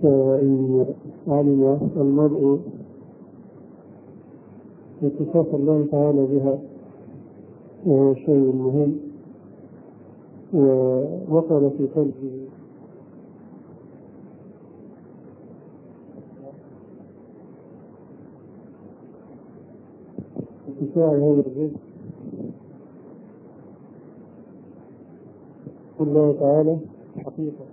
فإن علم المرء اتصاف الله تعالى بها وهو الشيء المهم، ووقر في قلبه اتساع هذا الرزق الله تعالى حقيقة.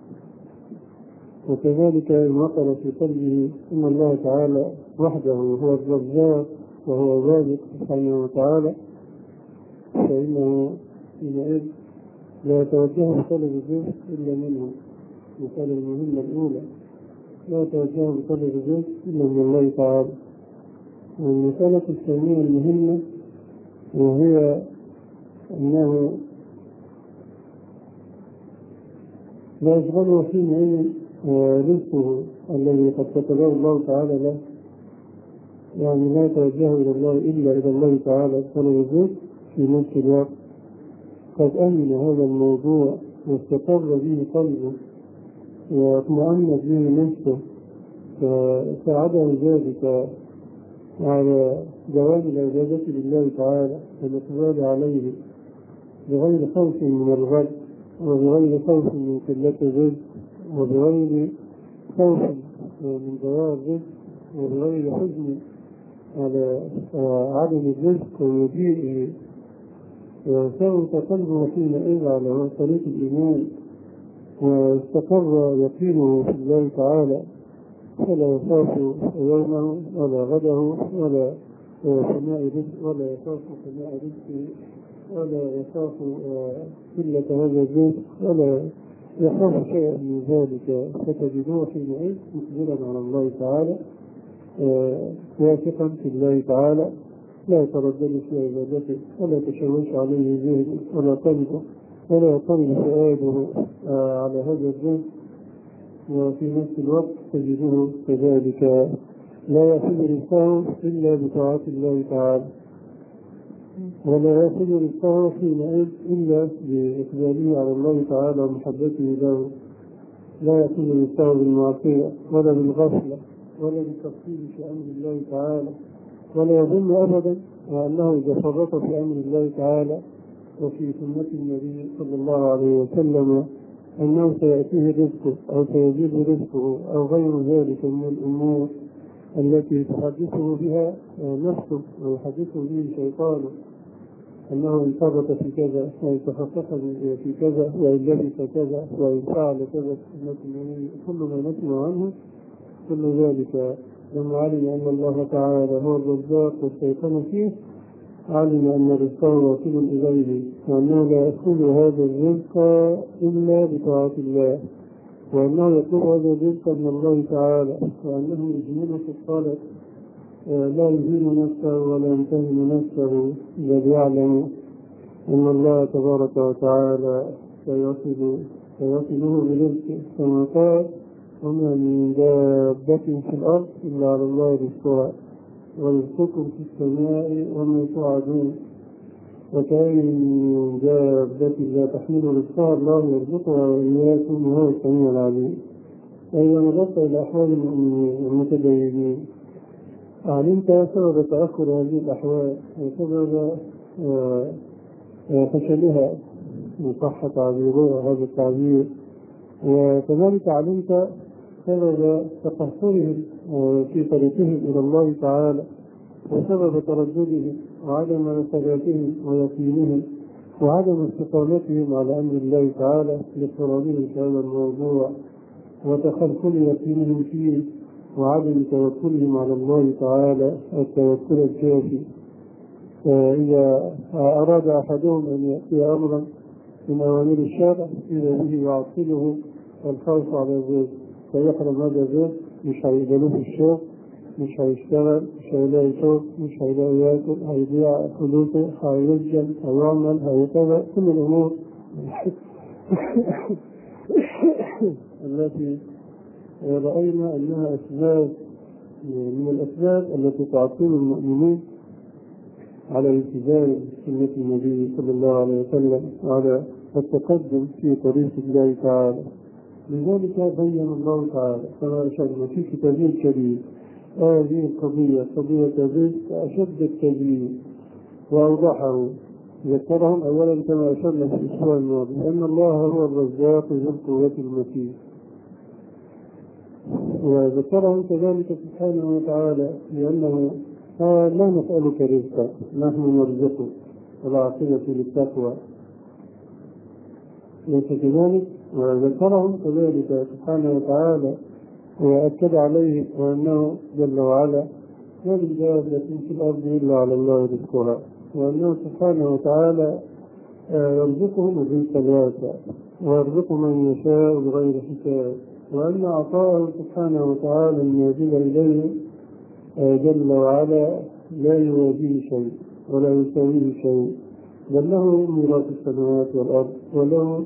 وكذلك إن وقر في قلبه أن الله تعالى وحده هو الرزاق وهو الرازق سبحانه وتعالى، فإنه حينئذ لا يتوجه بطلب الرزق إلا منه. مثال المهمة الأولى لا يتوجه بطلب الرزق إلا من الله تعالى. والمسألة الثانية المهمة وهي أنه لا يشغله حينئذ رزقه الذي قد كتبه الله تعالى له، يعني لا يتوجه إلى الله تعالى بطلب الرزق. في نفس الوقت قد أمن هذا الموضوع واستقر به قلبه واطمأنت به نفسه، فساعده ذلك على دوام العبادة لله تعالى والإقبال عليه بغير خوف من الغد، وبغير خوف من قلة الرزق، وبغير خوف من ضياع الرزق، وبغير حزن على عدم الرزق ومجيئه. ثبت قلبه حينئذ على طريق الإيمان واستقر يقينه في الله تعالى، فلا يخاف يومه ولا غده ولا سماء رزق، ولا يخاف سماء رزقه، ولا يخاف قلة هذا الرزق، ولا يخاف شيئا من ذلك. فتجدوه حينئذ مقبلا على الله تعالى، واثقا في الله تعالى، لا يتردد في عبادته، ولا يتشوش عليه ذهنه ولا قلبه، ولا يطل فؤاده على هذا الرزق. وفي نفس الوقت تجده كذلك لا يأخذ رزقه إلا بطاعة الله تعالى، ولا يأخذ رزقه حينئذ إلا بإقباله على الله تعالى ومحبته له. لا يأخذ رزقه بالمعصية ولا بالغفلة ولا بالتفصيل في أمر الله تعالى، ولا يظن أبدا أنه إذا فرط في أمر الله تعالى وفي سنة النبي صلى الله عليه وسلم أنه سيأتيه رزقه أو سيزيد رزقه أو غير ذلك من الأمور التي تحدثه بها نفسه ويحدثه به شيطانه، أنه إن فرط في كذا وإن تخصص في كذا وإن لبس كذا وإن فعل كذا سنة النبي، كل ما نسمع عنه كل ذلك لما علم أن الله تعالى هو الرزاق والشيطان فيه، علم أن رزقه واصل إليه، وأنه لا يأخذ هذا الرزق إلا بطاعة الله، وأنه يطلب هذا الرزق من الله تعالى، وأنه يجمل في الطلب، لا يهين نفسه ولا يمتهن نفسه، بل يعلم أن الله تبارك وتعالى سيصله برزقه، كما قال: وما من دابة في الأرض إلا على الله رزقها ورزقكم في السماء وما توعدون. وكأين من دابة لا تحمل رزقها الله يرزقها وإياكم وهو السميع العليم. فإذا نظرت إلى أحوال المؤمنين المتدينين علمت سبب تأخر هذه الأحوال وسبب فشلها إن صح تعبيرها هذا التعبير، وكذلك علمت سبب تقصرهم في طريقهم إلى الله تعالى، وسبب ترددهم وعدم ثباتهم ويقينهم وعدم استقامتهم على أمر الله تعالى لاضطرارهم في هذا الموضوع وتخلخل يقينهم فيه وعدم توكلهم على الله تعالى التوكل الكافي. فإذا أراد أحدهم أن يأتي أمرا من أوامر الشرع إذا به يعطله الخوف على الرزق، فيحرم هذا الرزق، مش هيقبلوه في الشغل، مش هيشتغل، مش هيلاقي شغل، مش هيلاقي ياكل، هيضيع فلوسه، هيسجن، هيعمل، هيكذا، كل الأمور التي رأينا أنها أسباب من الأسباب التي تعطل المؤمنين على الالتزام بسنة النبي صلى الله عليه وسلم وعلى التقدم في طريق الله تعالى. لذلك بين الله تعالى كما أشرنا في كتابه الكريم هذه القضية قضية الرزق أشد التبيين وأوضحه. ذكرهم أولا كما أشرنا في الأسبوع الماضي أن الله هو الرزاق ذو القوة المتين، وذكرهم كذلك سبحانه وتعالى لأنه لا نسألك رزقا نحن نرزقك والعاقبة للتقوى، ليس كذلك. وذكرهم كذلك سبحانه وتعالى وأكد عليه وأنه جل وعلا ما من دابة في الأرض إلا على الله رزقها، وأنه سبحانه وتعالى يرزقهم الرزق الواسع ويرزق من يشاء بغير حساب، وأن عطاءه سبحانه وتعالى النازل إليه جل وعلا لا يوازيه شيء ولا يساويه شيء، بل له ميراث السماوات والأرض، وله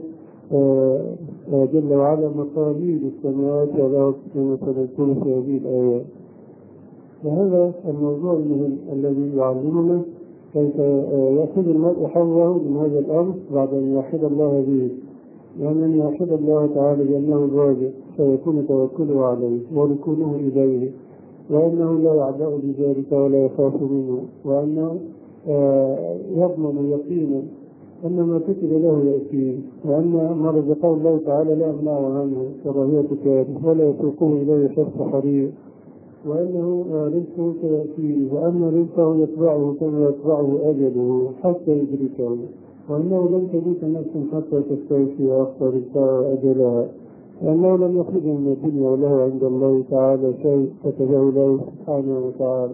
جل وعلا مقاليد السماوات والأرض كما سنذكر في هذه الآيات. وهذا الموضوع المهم الذي يعلمنا كيف يأخذ المرء حظه من هذا الأمر بعد أن يوحد الله به، لأن أن يوحد الله تعالى بأنه الرازق فيكون توكله عليه وركونه إليه، وأنه لا يعبأ بذلك ولا يخاف منه، وأنه يضمن يقينا أن ما كتب له يأتيه، وأن ما رزقه الله تعالى لا يمنعه عنه كراهية كاره ولا يسوقه إليه شخص حرير، وأنه رزقه سيأتيه، وأن رزقه يتبعه كما يتبعه أجله حتى يدركه، وأنه لن تموت نفس حتى تستوفي وأخطى رزقها أجلها، وأنه لم يخرج من الدنيا وله عند الله تعالى شيء كتبه له سبحانه وتعالى.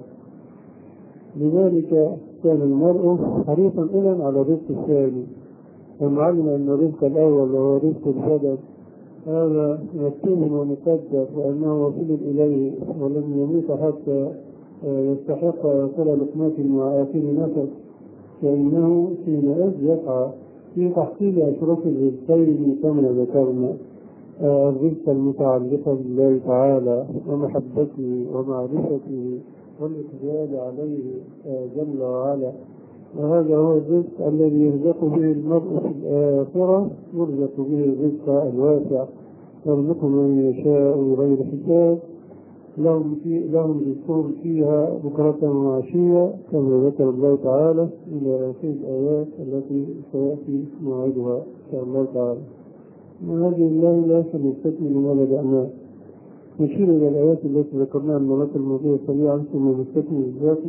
لذلك كان المرء حريصا إذن على الرزق الثاني، ثم علم أن الرزق الأول وهو رزق البدن هذا مكتوب ومقدر وأنه وصل إليه ولم يموت حتى يستحق ويصل لقمة مع آخر نفس، فإنه حينئذ يسعى في تحصيل أشرف الرزقين كما ذكرنا، الرزق المتعلق بالله تعالى ومحبته ومعرفته والإقبال عليه جل وعلا، وهذا هو الرزق الذي يرزق به المرء في الآخرة، يرزق به الرزق الواسع، يرزق من يشاء بغير حساب، لهم رزقهم فيها بكرة وعشية كما ذكر الله تعالى إلى آخر الآيات التي سيأتي موعدها إن شاء الله تعالى. من هذه الله لا سنستكمل ما بدأناه، نشير إلى الآيات التي ذكرناها المرات الماضية سريعا ثم نستكمل الذاتي.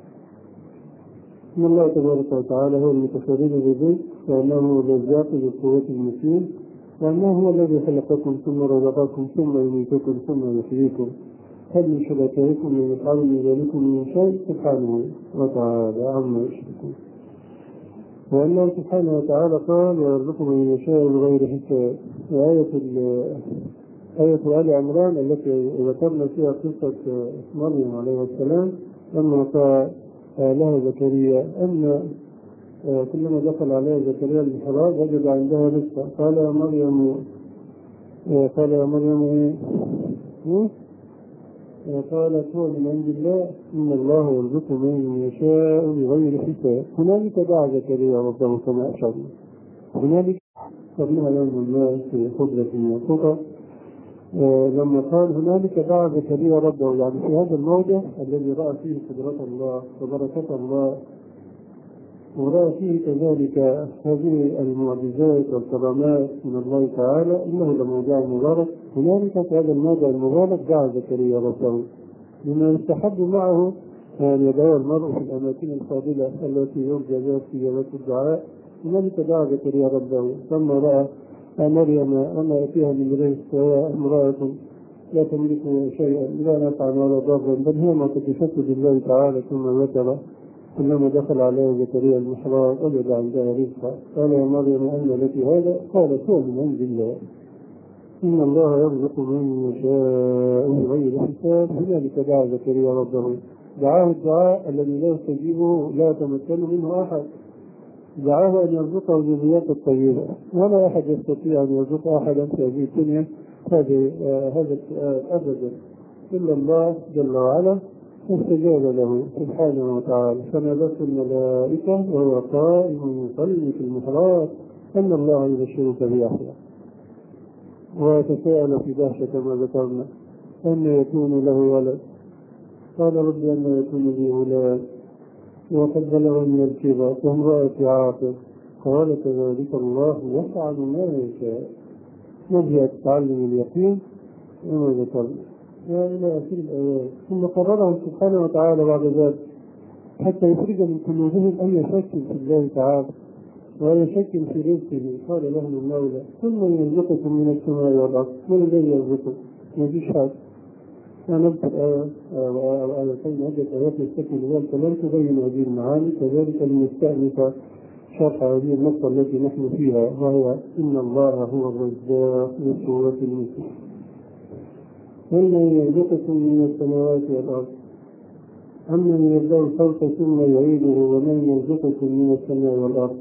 إن الله تبارك وتعالى هو المتفرد بالرزق، وأنه هو الرزاق ذو القوة المتين، وأنه هو الذي خلقكم ثم رزقكم ثم يميتكم ثم يحييكم، هل من شركائكم من يفعل من ذلكم من شيء سبحانه وتعالى عما يشركون. وأنه سبحانه وتعالى قال ويرزق من يشاء بغير حساب. آية آل عمران التي ذكرنا فيها قصة مريم عليه السلام لما قال لها زكريا أن كلما دخل عليها زكريا المحراب وجد عندها رزقا، قال يا مريم قالت هو من عند الله إن الله يرزق من يشاء بغير حساب. هنالك دعا زكريا ربه كما أشرنا، هنالك قبلها يوم ما في خضرة منطقة لما قال هنالك دعا زكريا ربه، يعني في هذا الموضع الذي رأى فيه قدرة الله وبركة الله، ورأى فيه كذلك هذه المعجزات والكرامات من الله تعالى، إنه لموضع مبارك. هنالك في هذا الموضع المبارك دعا زكريا ربه، لما يستحب معه أن يدعو المرء في الأماكن الفاضلة التي يرجى بها استجابة الدعاء. هنالك دعا زكريا ربه ثم رأى مريم وما يأتيها من رزق وهي امرأة لا تملك شيئا لا نفعا ولا ضرا، بل هي معتكفة لله تعالى. ثم ذكر كلما دخل عليه زكريا المحراب وجد عندها رزقا، قال يا مريم أن لك هذا؟ قالت هو من عند الله إن الله يرزق من يشاء بغير حساب. هنالك دعا زكريا ربه، دعاه الدعاء الذي لا يستجيبه لا يتمكن منه أحد، دعاه أن يرزقه الذريات الطيبة، ولا أحد يستطيع أن يرزق أحدا في هذه الدنيا هذا السؤال أبدا إلا الله جل وعلا، فاستجاب له سبحانه وتعالى. فنادته الملائكة وهو قائم يصلي في المحراب أن الله يبشرك بيحيى. وتساءل في دهشة كما ذكرنا أن يكون له ولد. قال رب أن يكون لي غلام وقد بلغني الكبر وامرأتي عاقر. قال كذلك الله يفعل ما يشاء. نجي تعلم اليقين وما ذكرنا إلى آخر الآيات. ثم قررهم سبحانه وتعالى بعد ذلك حتى يخرج من قلوبهم أي شك في الله تعالى وأي شك في رزقه. قال لهم المولى ثم يرزقكم من السماء والأرض. من الذي يرزقكم؟ ما فيش حاجة. نذكر آية وآيتين عدة آيات يستكمل ذلك لم تبين هذه المعاني. كذلك لنستأنف شرح هذه النقطة التي نحن فيها، وهو إن الله هو الرزاق في سورة النساء. من يرزقكم من السماوات والأرض أمن يبدأ الخلق ثم يعيده ومن يرزقكم من السماء والأرض.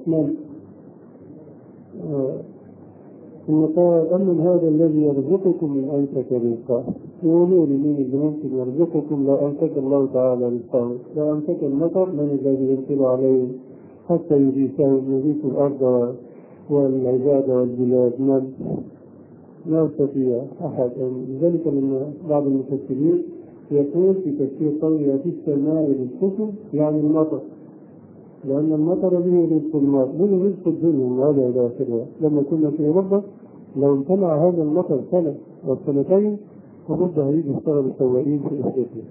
ثم قال أمن هذا الذي يرزقكم من أمسك رزقه. يقولوا لمن اللي ممكن يرزقكم لو أمسك الله تعالى رزقه؟ لو أمسك المطر من الذي ينزل عليه حتى يغيث الأرض والعباد والبلاد؟ لا يستطيع أحد. لذلك لما بعض المفسرين يقول في تفسير قوله في السماء رزقكم يعني المطر، لأن المطر به رزق الماء به رزق الدنيا من هذا إلى آخره. لما كنا في أوروبا لو امتنع هذا المطر سنة أو سنتين أوروبا هيجي يشتغل سواقين في إفريقيا.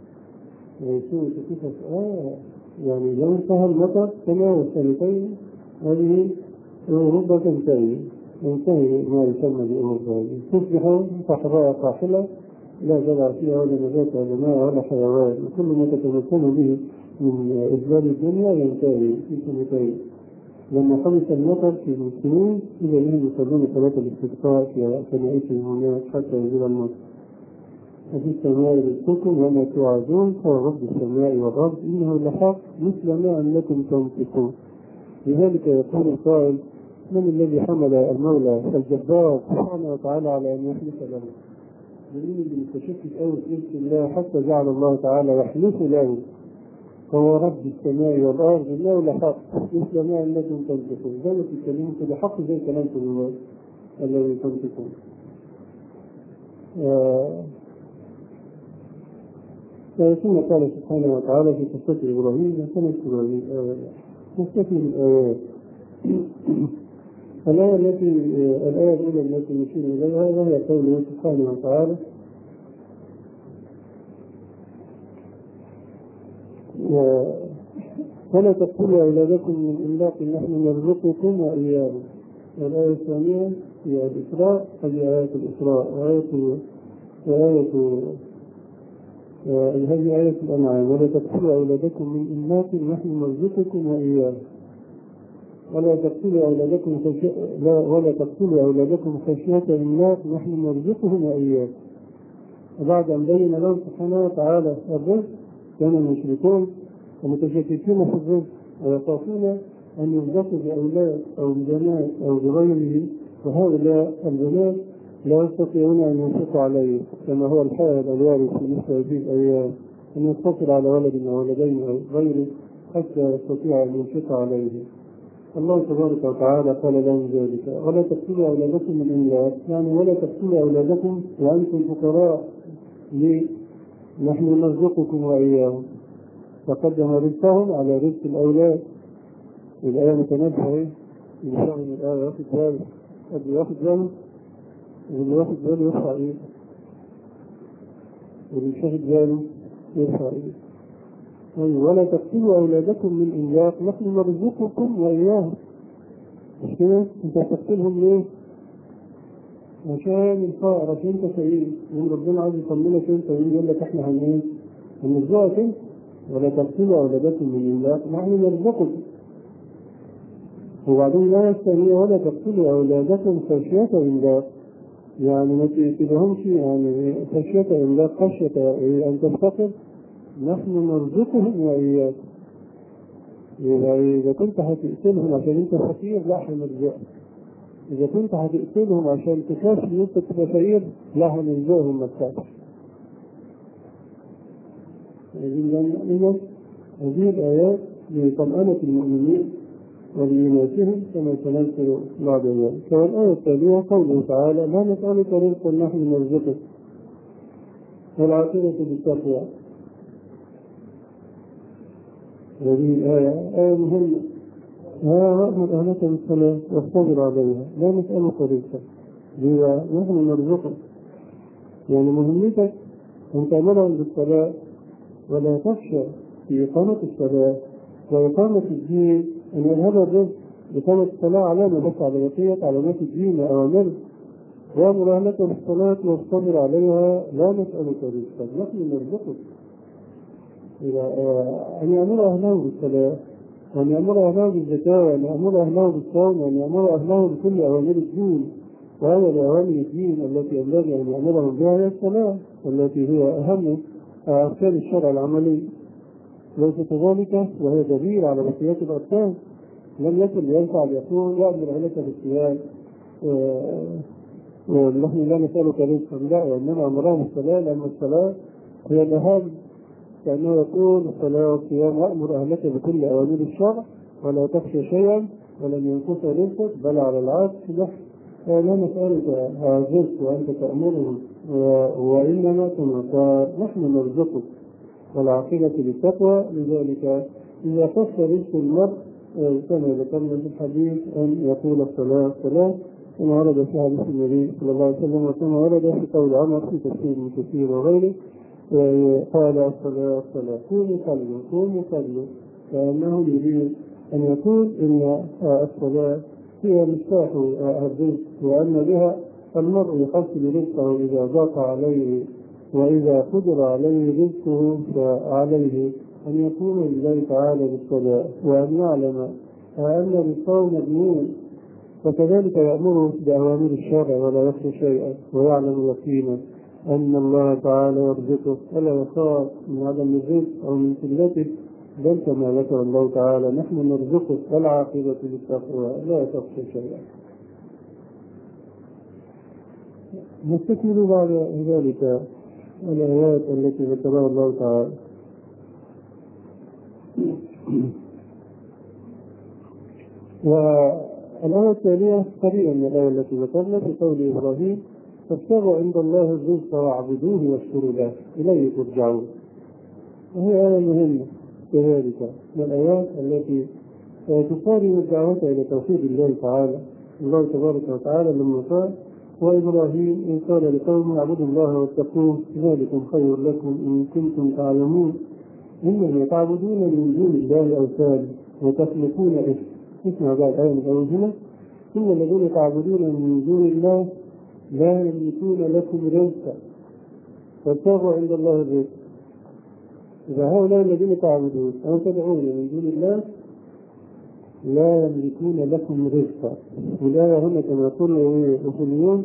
يعني لو انتهى المطر سنة وسنتين هذه أوروبا تنتهي ما يسمى بأوروبا، تصبح صحراء قاحلة لا زرع فيها ولا نبات ولا ماء ولا حيوان، وكل ما تتمكن به من إجلال الدنيا ينتهي في سنتين. لما خلص المطر في السنين إذا لهم يصلون صلاة الاستسقاء في كنائسهم هناك حتى ينزل المطر. وفي السماء رزقكم وما توعدون قال رب السماء والأرض إنه لحق مثل ما أنكم تنطقون. لذلك يقول القائل من الذي حمل المولى الجبار سبحانه وتعالى على أن يحلف له؟ دليل اللي متشكك أوي في رزق الله حتى جعل الله تعالى يحلف له. هو رب السماء والأرض إنه لحق مثل ما أنكم تنطقون. زي ما تتكلمون كده حق زي كلامكم الله الذي تنطقون. ثم قال سبحانه وتعالى في قصة إبراهيم سنذكر هذه الآيات نستكمل الآيات. الآية الأولى التي نشير إليها وهي قوله سبحانه وتعالى ولا تقتلوا أولادكم من إملاق نحن نرزقكم وإياهم. الآية الثانية هي الإسراء، هذه آية الإسراء هذه آية الأنعام. ولا تقتلوا أولادكم من إملاق نحن نرزقكم وإياهم. ولا تقتلوا أولادكم خشية إملاق نحن نرزقهم وإياكم. وبعد أن بين لهم سبحانه وتعالى الرزق كانوا المشركون ومتشككين في الرزق ويخافون أن يرزقوا بأولاد أو ببنات أو بغيره، وهؤلاء البنات لا يستطيعون أن ينفقوا عليه كما هو الحال الوارد في مثل هذه الأيام، أن يقتصر على ولد أو ولدين أو غيره حتى يستطيع أن ينفق عليه. الله تبارك وتعالى قال لهم ذلك ولا تقتلوا أولادكم من إملاق، يعني ولا تقتلوا أولادكم وأنتم فقراء نحن نرزقكم وإياهم. فقدم رزقهم على رزق الأولاد. الآية متنبهة اللي فهم الآية ياخد باله قبل ياخد باله، واللي ياخد باله يرفع إيه، واللي مش ياخد باله يرفع إيه. ولا تقتلوا أولادكم من إملاق نحن نرزقكم وإياهم. مش كده؟ أنت تقتلهم ليه؟ عشان الفقر، عشان أنت فقير، وإن ربنا عايز يطمنك أنت ويقول لك إحنا هنرزقك أنت. ولا تقتلوا أولادكم من إملاق نحن نرزقكم. وبعدين لا يستني ولا تقتلوا أولادكم خشية إملاق، يعني ما تقتلهمش يعني خشية إملاق، خشية أن تفتقر نحن نرزقهم وإياكم. إذا كنت هتقتلهم عشان أنت فقير لا هنرزقهم، إذا كنت هتقتلهم عشان تخاف إن أنت تبقى فقير لا هنرزقهم ما تخافش. إذن هذه الآيات لطمأنة المؤمنين وبإيمانهم كما تنزل بعد ذلك. والآية التالية قوله تعالى: لا نسألك رزقا نحن نرزقك والعاقبة للتقوى. هذه الآية آية مهمة. وأمر أهلك بالصلاة واصطبر عليها، لا نسألك رزقا نحن نرزقك. يعني مهمتك أن تأمرهم بالصلاة ولا تخشى في إقامة الصلاة وإقامة الدين أن يذهب الرزق. إقامة الصلاة علامة بس على بقية علامات الدين وأوامره. وأمر أهلك بالصلاة واصطبر عليها، لا نسألك رزقا نحن نرزقك. أن يأمر أهله بالصلاة، وأن يأمر أهله بالزكاة، وأن يأمر أهله بالصوم، وأن يأمر أهله بكل أوامر الدين. وأول أوامر الدين التي ينبغي أن يأمرهم بها هي الصلاة، والتي هي أهم أركان الشرع العملي. ليس كذلك وهي دليل على بقية الأركان. لم يكن ينفع يقول يأمر أهلك بالصيام ونحن لا نسألك رزقا، لا، وإنما أمرهم الصلاة لأن الصلاة هي الأهم. كأنه يقول الصلاة والصيام: وأمر أهلك بكل أوامر الشرع ولا تخشى شيئا ولن ينقص رزقك، بل على العكس لا نسألك الرزق وأنت تأمرهم، وإنما كما قال نحن نرزقك والعاقبة للتقوى. لذلك إذا خص رزق المرء كما ذكرنا في الحديث أن يقول الصلاة الصلاة، كما ورد في حديث النبي صلى الله عليه وسلم، وكما ورد في قول عمر في تفسير ابن كثير وغيره قال: الصلاة الصلاة، قوموا صلوا. فإنه يريد أن يقول إن الصلاة هي مفتاح الرزق، وأن بها المرء يحصل رزقه إذا ضاق عليه، وإذا قدر عليه رزقه فعليه أن يقوم لله تعالى بالصلاة، وأن يعلم أن رزقه مضمون. وكذلك يأمره بأوامر الشرع ولا يخشى شيئا، ويعلم يقينا أن الله تعالى يرزقه ولا يخاف من عدم الرزق أو من قلته، بل كما ذكر الله تعالى: نحن نرزقك والعاقبة للتقوى لا تخشى شيئا. نستكمل بعد ذلك الآيات التي ذكرها الله تعالى. والآية التالية قريبا من الآية التي ذكرنا في قول إبراهيم: فابتغوا عند الله الرزق واعبدوه واشكروا له إليه ترجعون. وهي آية مهمة كذلك من الآيات التي تقارن الدعوة إلى توحيد الله تعالى. الله تبارك وتعالى لما قال: وإبراهيم إن قال لقومه اعبدوا الله واتقوه ذلكم خير لكم إن كنتم تعلمون إنما تعبدون من دون الله أوثانا وتخلقون اسمع بعد الآية من أول هنا: إن الذين تعبدون من دون الله لا يملكون لكم رزقا فابتغوا عند الله الرزق. إذا هؤلاء الذين تعبدون أو تدعون من دون الله لا يملكون لكم رزقا. والآية هنا كما يقول الأصوليون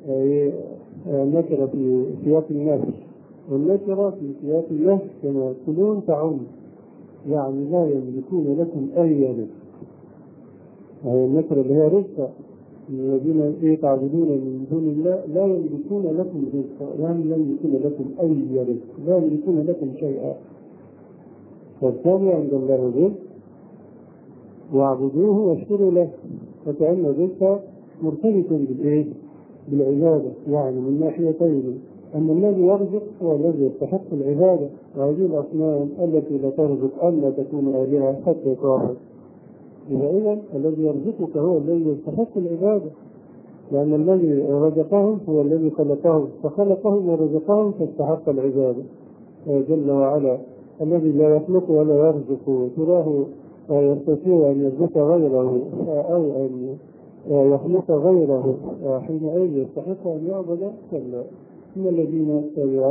نكرة في سياق النفي، والنكرة في سياق النفي كما يقولون تعم، يعني لا يملكون لكم أي رزق. هي النكرة اللي هي رزقا، الذين تعبدون من دون الله لا يملكون لكم رزقا، يعني لا يملكون لكم أي رزق، لا يملكون لكم شيئا. فابتغوا عند الله الرزق واعبدوه واشكروا له. فكأن الرزق مرتبط بالعبادة، يعني من ناحيتين: أن الذي يرزق هو الذي يستحق العبادة، وهذه الأصنام التي لا ترزق أن لا تكون آلهة حتى تعبد. إذا الذي يرزقك هو الذي يستحق العبادة، لأن الذي رزقهم هو الذي خلقهم، فخلقهم ورزقهم فاستحق العبادة جل وعلا. الذي لا يخلق ولا يرزق تراه يستطيع أن يرزق غيره أو أن يخلق غيره حينئذ يستحق أن يعبد. كلا إن الذين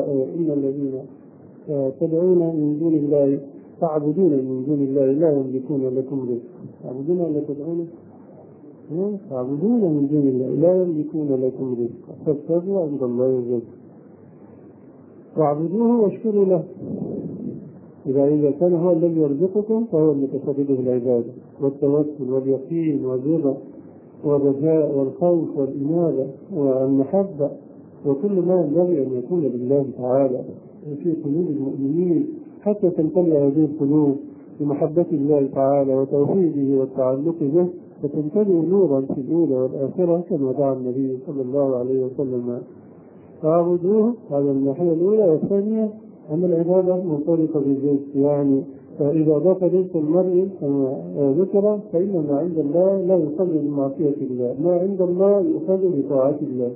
تدعون من دون الله تعبدون من دون الله لا يملكون لكم رزقا. تعبدون ولا تدعون؟ تعبدون من دون الله لا يملكون لكم رزقا فابتغوا عند الله الرزق واعبدوه واشكروا له. إذا كان هو الذي يرزقكم فهو المتفرد بالعبادة والتوكل واليقين والرضا والرجاء والخوف والإنابة والمحبة وكل ما ينبغي أن يكون لله تعالى في قلوب المؤمنين حتى تمتلئ هذه القلوب بمحبة الله تعالى وتوحيده والتعلق به، فتمتلئ نورا في الأولى والآخرة كما دعا النبي صلى الله عليه وسلم. فاعبدوه على الناحية الأولى. والثانية أن العبادة منطلقة بالرزق، يعني فإذا ضاف رزق المرء كما ذكر فإن ما عند الله لا يؤخذ بمعصية الله، ما عند الله يؤخذ بطاعة الله.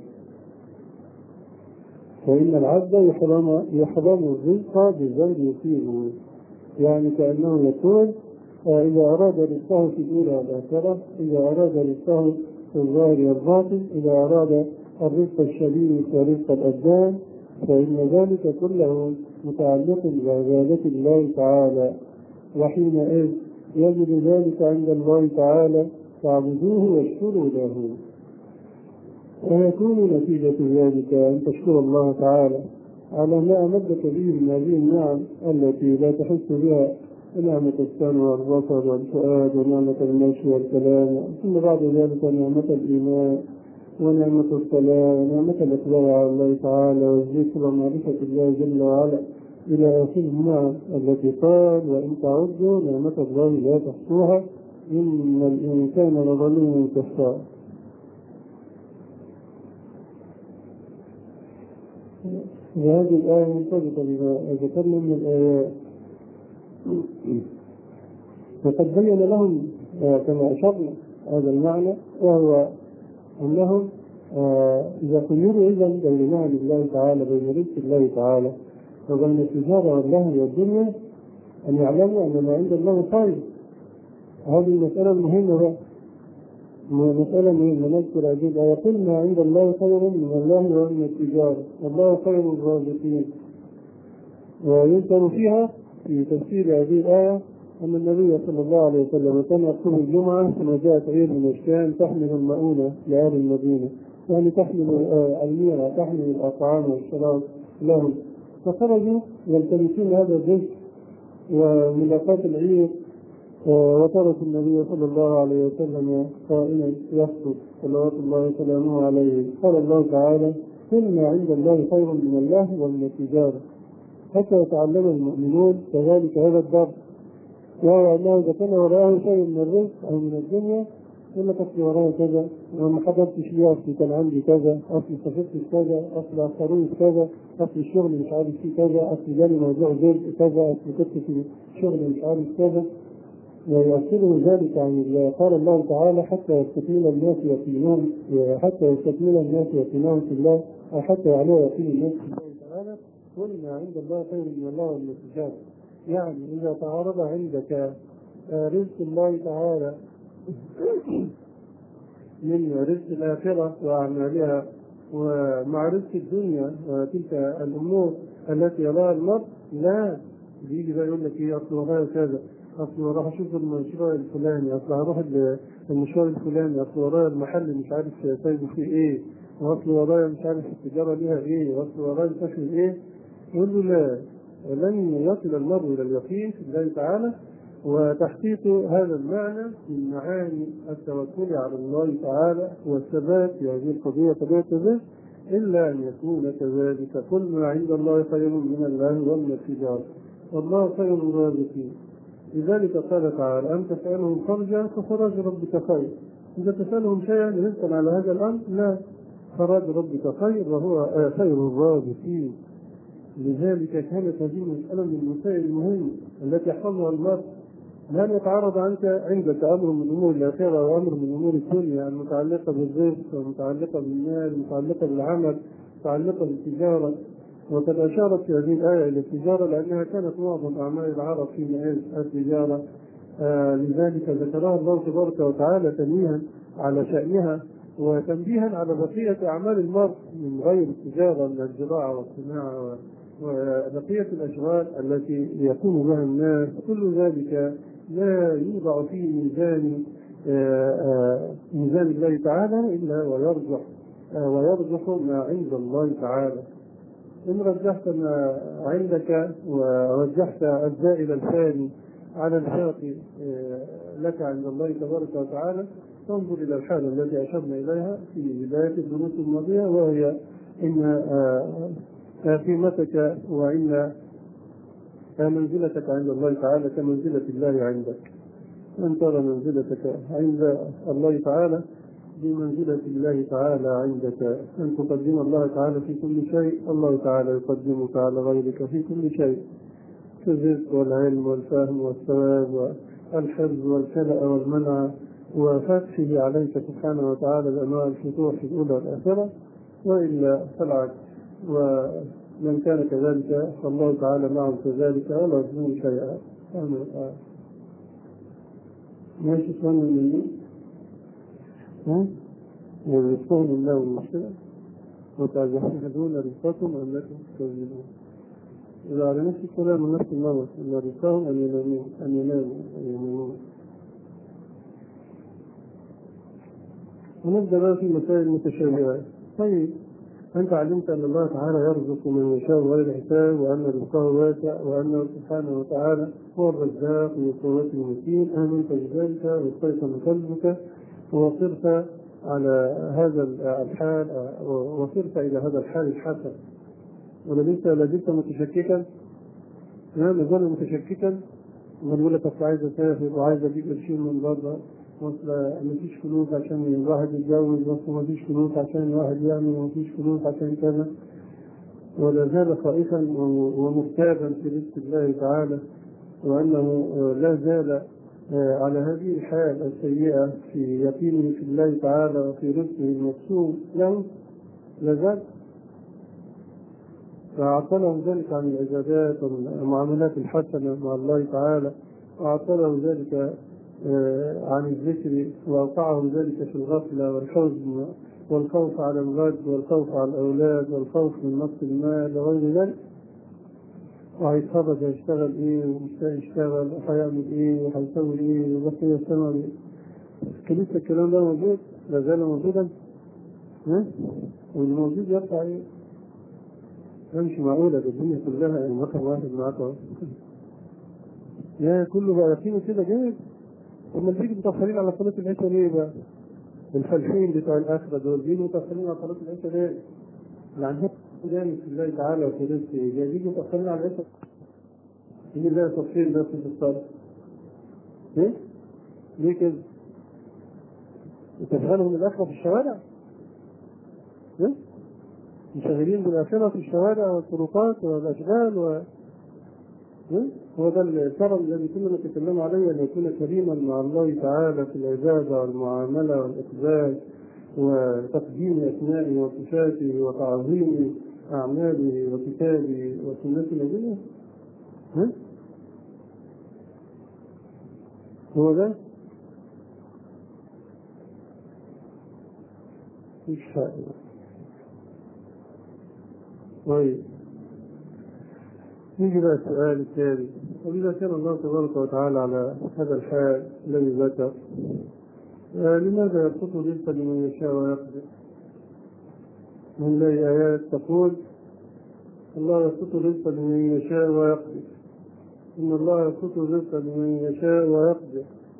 فإن العبد يحرم الرزق بالذنب يصيبه، يعني كأنه يقول إذا أراد رزقه في الأولى والآخرة، إذا أراد رزقه في الظاهر والباطن، إذا أراد الرزق الشديد ورزق الأبدان، فإن ذلك كله متعلق بعبادة الله تعالى، وحينئذ يجد ذلك عند الله تعالى فاعبدوه واشكروا له. ويكون نتيجة ذلك أن تشكر الله تعالى على ما أمدك به من هذه النعم التي لا تحس بها، نعمة السمع والبصر والفؤاد ونعمة المشي والكلام، ثم بعد ذلك نعمة الإيمان ونعمة الصلاة ونعمة الإقبال على الله تعالى والذكر ومعرفة الله جل وعلا إلى آخر النعم التي قال وإن تعدوا نعمة الله لا تحصوها إن الإنسان لظلوم كفار. وهذه الآية مرتبطة بما ذكرنا من الآيات، وقد بين لهم كما أشرنا هذا المعنى، وهو أنهم إذا خيروا إذن بين نعم الله تعالى، بين رزق الله تعالى وبين التجارة واللهو والدنيا، أن يعلموا أن ما عند الله خير. هذه المسألة المهمة بقى، مسألة مهمة نذكر هذه الآية: قل ما عند الله خير من الله ومن التجارة والله خير الرازقين. ويذكر فيها في تفسير هذه الآية أن النبي صلى الله عليه وسلم كان يقوم الجمعة ثم جاءت عير من الشام تحمل المؤونة لأهل المدينة، يعني تحمل الميرة، تحمل الأطعام والشراب لهم، فخرجوا يلتمسون هذا الرزق وملاقات العير، وترك النبي صلى الله عليه وسلم قائما يخطب صلوات الله وسلامه عليه. قال الله تعالى: قل ما عند الله خير من الله ومن التجارة، حتى يتعلم المؤمنون كذلك هذا الدرس، وهو أنه إذا كان وراءه شيء من الرزق أو من الدنيا يقول لك أصل وراء كذا، وما حضرتش ليه، أصل كان عندي كذا، أصل سافرت كذا، أصل أخروني كذا، أصل الشغل مش عارف فيه كذا، أصل جالي موضوع زرق كذا، أصل كنت في شغل مش عارف كذا، ويؤثره ذلك عن الله. قال الله تعالى: حتى يستكمل الناس يقينون، حتى يستكمل الناس يقينون في الله، أو حتى يعلو يقين الناس في الله تعالى. قل ما عند الله خير من الله ومن التجارة. يعني إذا تعارض عندك رزق الله تعالى من رزق الآخرة وأعمالها ومع رزق الدنيا وتلك الأمور التي يراها المرء، لا بيجي بقى يقول لك إيه، أصل ورايا كذا، أصل ورايا أشوف المشروع الفلاني، أصل هروح المشوار الفلاني، أصل ورايا المحل مش عارف سايبه فيه إيه، وأصل ورايا مش عارف التجارة ليها إيه، وأصل ورايا الفشل إيه. يقول له لا، لن يصل المرء إلى اليقين في الله تعالى وتحقيق هذا المعنى من معاني التوكل على الله تعالى والثبات في هذه القضية قضية الرزق إلا أن يكون كذلك. قل ما عند الله خير من الله ومن التجارة والله خير الرازقين. لذلك قال تعالى: أن تسألهم خرجا فخرج ربك خير. إذا تسألهم شيئا رزقا على هذا الأمر، لا، خرج ربك خير وهو خير الرازقين. لذلك كانت هذه المسألة من المسائل المهمة التي يحفظها المرء، لن يتعرض عندك أمر من أمور الآخرة وأمر من أمور الدنيا المتعلقة بالرزق والمتعلقة بالمال المتعلقة بالعمل المتعلقة بالتجارة. وقد أشارت في هذه الآية إلى التجارة لأنها كانت معظم أعمال العرب في مجال التجارة، لذلك ذكرها الله تبارك وتعالى تنويها على شأنها وتنبيها على بقية أعمال المرء من غير التجارة من الزراعة والصناعة وبقية الأشغال التي يقوم بها الناس. كل ذلك لا يوضع في ميزان الله تعالى إلا ويرجح ما عند الله تعالى. إن رجحت ما عندك ورجحت الزائد الثاني على الباقي لك عند الله تبارك وتعالى، تنظر إلى الحالة التي أشرنا إليها في بداية الدروس الماضية، وهي إن قيمتك وإن منزلتك عند الله تعالى كمنزلة الله عندك، أن ترى منزلتك عند الله تعالى بمنزلة الله تعالى عندك، أن تقدم الله تعالى في كل شيء، الله تعالى يقدمك على غيرك في كل شيء، في الرزق والعلم والفهم والثواب والحفظ والكلاء والمنع وفتحه عليك سبحانه وتعالى بأنواع الفتوح في الأولى والآخرة، وإلا فالعكس. ومن كان كذلك فالله تعالى معه كذلك ولا يظلم شيئا. ماشي سؤال من يرزقهم الله المشكلة وتعجبون رزقكم أنكم تكذبون. إذا على نفس الكلام من نفس النمط أن رزقهم أن يناموا. ونبدأ بقى في مسائل متشابهة. طيب أنت علمت أن الله تعالى يرزق من يشاء غير حساب، وأن رزقه واسع، وأنه سبحانه وتعالى هو الرزاق من قوة المتين. آمنت بذلك واستيقن قلبك وصرت على هذا الحال، وصرت إلى هذا الحال الحسن، ولازلت متشككا. نعم لازال متشككا، ونقول لك أصل عايز أسافر وعايز أجيب قرشين من بره، وأصل مفيش فلوس عشان الواحد يتجوز، وأصل مفيش فلوس عشان الواحد يعمل، ومفيش فلوس عشان كذا، ولا زال خائفا ومرتابا في رزق الله تعالى، وأنه لا زال على هذه الحال السيئة في يقينه في الله تعالى وفي رزقه المقسوم له، لا زال. فأعطله ذلك عن العبادات والمعاملات الحسنة مع الله تعالى، وأعطله ذلك عن الذكر، وأوقعه ذلك في الغفلة والحزن والخوف على الغد والخوف على الأولاد والخوف من نقص المال وغير ذلك. وهيتخرج هيشتغل إيه ومش هيشتغل وهيعمل إيه وهيسوي إيه وبقي يستمر. لسه الكلام ده موجود، لا زال موجودا. والموجود يرفع إيه؟ مش معقولة الدنيا كلها يعني رقم واحد معاك يا كله بقى يقينه كده جامد. لما تيجي متأخرين على صلاة العشاء ليه بقى؟ الفالحين بتوع الآخرة دول بيجوا متأخرين على صلاة العشاء ليه؟ يعني جامد في الله تعالى وفي رزقه، بيجوا متأخرين على العشاء يجي الله تصفير بس في الصلاة. ليه؟ ليه كده؟ تشغلهم من الآخرة في الشوارع؟ ليه؟ مشغلين بالآخرة في الشوارع والطرقات والأشغال هو ده الكرم الذي كنا نتكلم عليه، أن يكون كريما مع الله تعالى في العبادة والمعاملة والإقبال وتقديم أسمائه وصفاته وتعظيم أعماله وكتابه وسنة نبيه. هو ده مش فائدة. طيب نيجي بقى السؤال التالي، وإذا كان الله تبارك وتعالى على هذا الحال الذي ذكر، لماذا يبسط الرزق لمن يشاء ويقدر؟ من له آيات تقول الله يبسط الرزق لمن يشاء ويقدر، إن الله يبسط الرزق لمن يشاء ويقدر،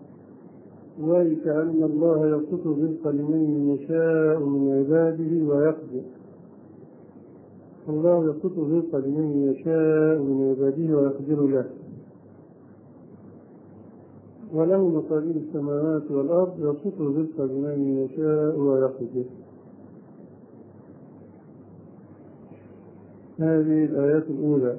وكأن الله يبسط الرزق لمن يشاء من عباده ويقدر. الله يبسط الرزق لمن يشاء من عباده ويقدر له، وله مقاليد السماوات والأرض، يبسط الرزق لمن يشاء ويقدر. هذه الآيات الأولى.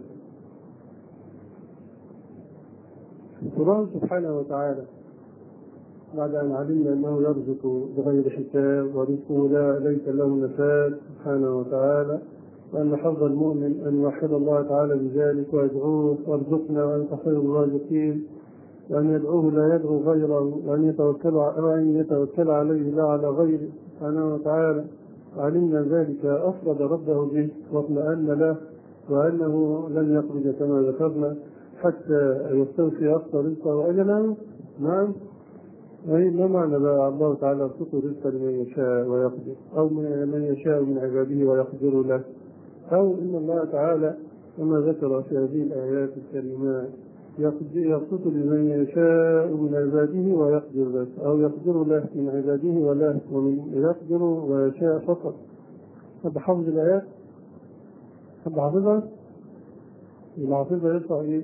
الله سبحانه وتعالى بعد أن علمنا أنه يرزق بغير حساب ورزقه ليس له نفاد سبحانه وتعالى، وأن حظ المؤمن أن يوحد الله تعالى بذلك ويدعوه وارزقنا وأنت خير الرازقين، وأن يدعوه لا يدعو غيره، وأن يتوكل عليه لا على غيره سبحانه وتعالى. علمنا ذلك أفرد ربه به واطمأن له، وأنه لن يخرج كما ذكرنا حتى يستوفي أقصى رزقه وأجله. نعم، ما معنى بقى الله تعالى يبسط الرزق لمن يشاء ويقدر، أو من يشاء من عباده ويقدر له، أو إن الله تعالى كما ذكر في هذه الآيات الكريمات يبسط لمن يشاء من عباده ويقدر له، أو يقدر له من عباده وله، ومن يقدر ويشاء فقط. حد حفظ الآيات؟ حد حافظها؟ الحافظة يرفع إيه؟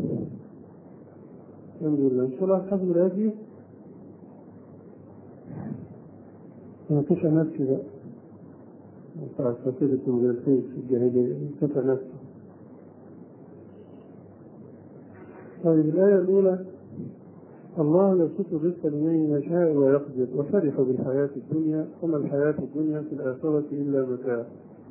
الحمد لله. إن شاء الله حسب الآية دي ما تشع نفسي بقى بتاع فسيلة المدرسين في الجاهلية تشع نفسي. طيب الآية الأولى: الله يبسط الرزق لمن يشاء ويقدر وفرح بالحياة الدنيا وما الحياة الدنيا في الآخرة إلا متاع.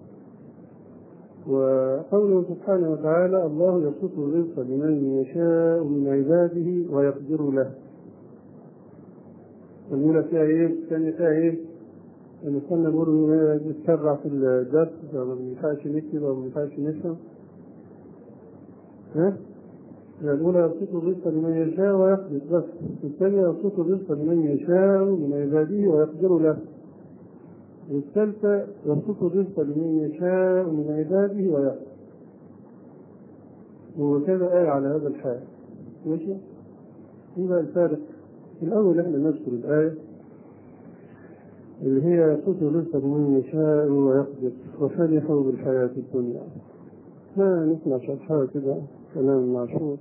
وقوله سبحانه وتعالى: الله يبسط الرزق لمن يشاء من عباده ويقدر له. الأولى فيها إيه؟ الثانية فيها إيه؟ نستنى نقول نتسرع في الدرس ما ينفعش نكتب أو ما ينفعش نفهم. الأولى يبسط الرزق لمن يشاء ويقدر بس. الثانية يبسط الرزق لمن يشاء من عباده ويقدر له. والثالثة يبسط الرزق لمن يشاء من عباده ويقدر. وكذا آية على هذا الحال. ماشي؟ يبقى الفارق الأول احنا نذكر الآية اللي هي يبسط الرزق لمن يشاء ويقدر وفرحوا بالحياة الدنيا. ما نسمع شرحها كده كلام معشور.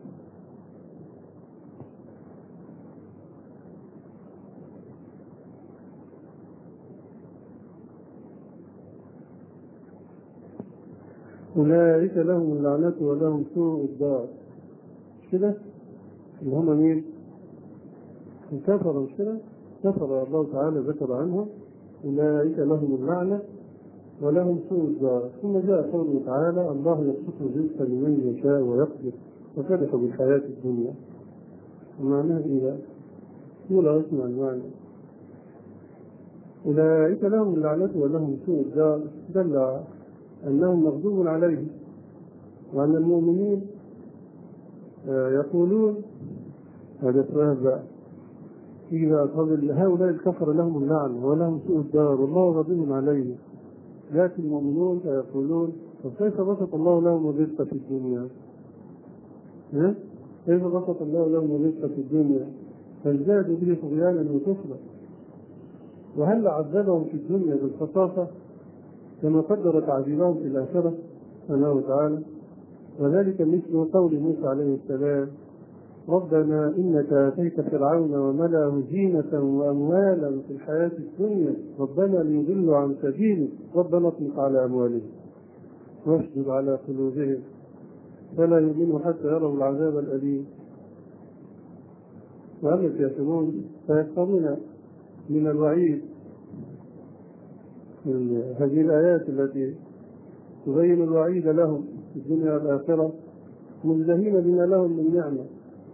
أولئك لهم اللعنة ولهم سوء الدار. مش كده؟ اللي هم مين؟ الكفر. مش كده؟ كفر الله تعالى ذكر عنهم أولئك لهم اللعنة ولهم سوء الدار. ثم جاء قوله تعالى: الله يبسط الرزق لمن يشاء ويقدر وفرح بالحياة الدنيا. ومعناه إيه بقى؟ ولا اسمع المعنى. أولئك لهم اللعنة ولهم سوء الدار دل أنهم مغضوب عليهم، وأن المؤمنين يقولون هذا سؤال بقى إذا قبل هؤلاء الكفر لهم اللعنة ولهم سوء الدار والله غضب عليهم، لكن المؤمنون فيقولون: كيف بسط الله لهم الرزق في الدنيا؟ كيف بسط الله لهم الرزق في الدنيا فازدادوا به طغيانا وكفرا؟ وهل عذبهم في الدنيا بالخصاصة كما قدر تعذيبهم في الآخرة سبحانه وتعالى؟ وذلك مثل قول موسى عليه السلام: ربنا إنك آتيت فرعون وملأه زينة وأموالا في الحياة الدنيا ربنا ليضلوا عن سبيلك ربنا اطمس على أموالهم واشدد على قلوبهم فلا يؤمنوا حتى يروا العذاب الأليم. وأما الكافرون فيفهمون من الوعيد من هذه الآيات التي تبين الوعيد لهم في الدنيا والآخرة مزدهين بما لهم من نعمة.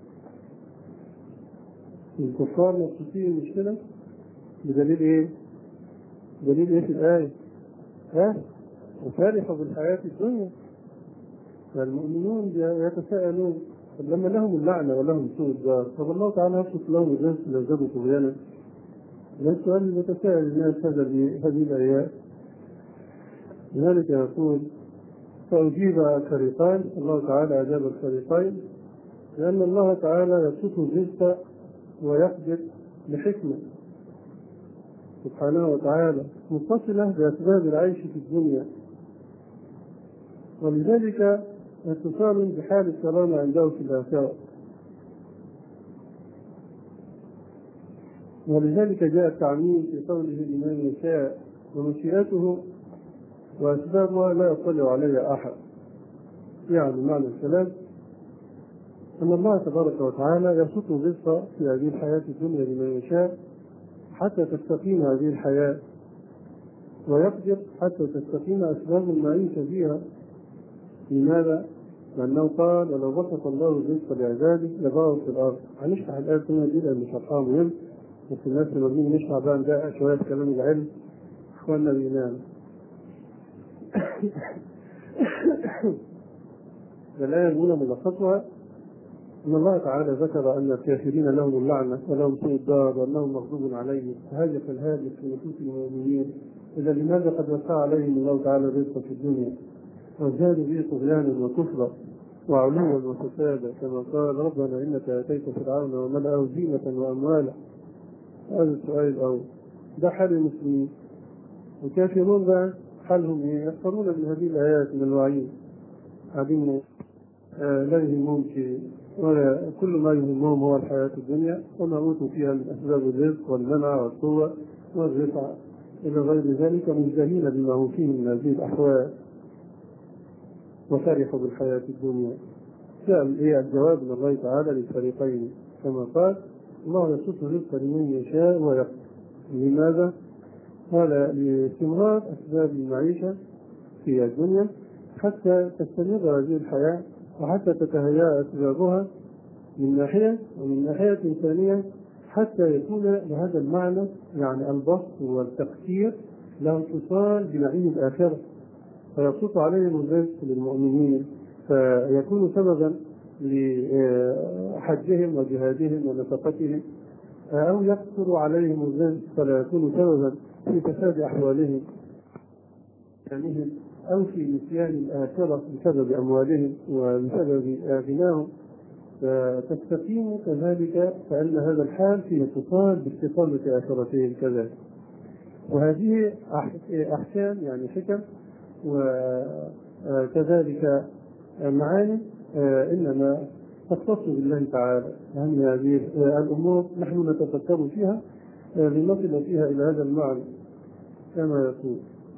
الكفار مبسوطين مش كده؟ بدليل ايه؟ دليل ايه في الآية؟ وفرحوا بالحياة الدنيا. فالمؤمنون يتساءلون: طب لما لهم اللعنة ولهم سوء الدار طب الله تعالى يبسط لهم الرزق ليزدادوا طغيانا؟ ده السؤال اللي يتساءل الناس هذه الآيات. لذلك يقول: فأجيب الفريقان. الله تعالى أجاب الفريقين لأن الله تعالى يبسط الرزق ويقدر لحكمة سبحانه وتعالى متصلة بأسباب العيش في الدنيا، ولذلك اتصال بحال السلام عنده في الآخرة. ولذلك جاء التعميم في قوله لمن يشاء ومشيئته وأسبابها لا يطلع عليها أحد. يعني معنى الكلام أن الله تبارك وتعالى يبسط الرزق في هذه الحياة الدنيا لمن يشاء حتى تستقيم هذه الحياة، ويقدر حتى تستقيم أسباب المعيشة فيها. لماذا؟ لأنه قال: ولو بسط الله الرزق لعباده لبغوا في الأرض. هنشرح الآية الثانية دي لأن شرحها مهم، بس الناس لما بنيجي نشرح بقى ندقق شوية كلام العلم إخواننا بينام. الآية الأولى ملخصها أن الله تعالى ذكر أن الكافرين لهم اللعنة ولهم سوء الدار وأنهم مغضوب عليهم، فهاجس الهاجس في نفوس المؤمنين. إذا لماذا قد وسع عليهم الله تعالى الرزق في الدنيا وازدادوا به طغيانا وكفرا وعلوا وفسادا كما قال: ربنا إنك آتيت فرعون وملأه زينة وأموالا. هذا السؤال الأول. ده حال المسلمين. الكافرون بقى حالهم إيه؟ يكفرون من هذه الآيات من الوعيد. لا يهمهم شيء، ولا كل ما يهمهم هو الحياة الدنيا وما أوتوا فيها من أسباب الرزق والمنع والقوة والرفعة إلى غير ذلك، مزدهين بما هم فيه من هذه الأحوال وفرحوا بالحياة الدنيا. سأل إيه الجواب من الله تعالى للفريقين كما قال: الله يبسط الرزق لمن يشاء ويقدر. لماذا؟ قال: لاستمرار أسباب المعيشة في الدنيا حتى تستمر هذه الحياة وحتى تتهيأ أسبابها من ناحية، ومن ناحية ثانية حتى يكون لهذا المعنى يعني البسط والتقصير له اتصال بنعيم الآخرة، فيبسط عليهم الرزق للمؤمنين فيكون سببا لحجهم وجهادهم ونفقتهم، أو يقصر عليهم الرزق فلا يكون سببا في فساد أحوالهم أو في نسيان الآخرة بسبب أموالهم وبسبب غناهم، فتستقيم كذلك، فإن هذا الحال فيه اتصال باستقامة آخرتهم كذلك. وهذه أحكام يعني حكم، وكذلك معاني إنما تختص بالله تعالى. أهم هذه الأمور نحن نتفكر فيها لنصل فيها إلى هذا المعنى كما يقول.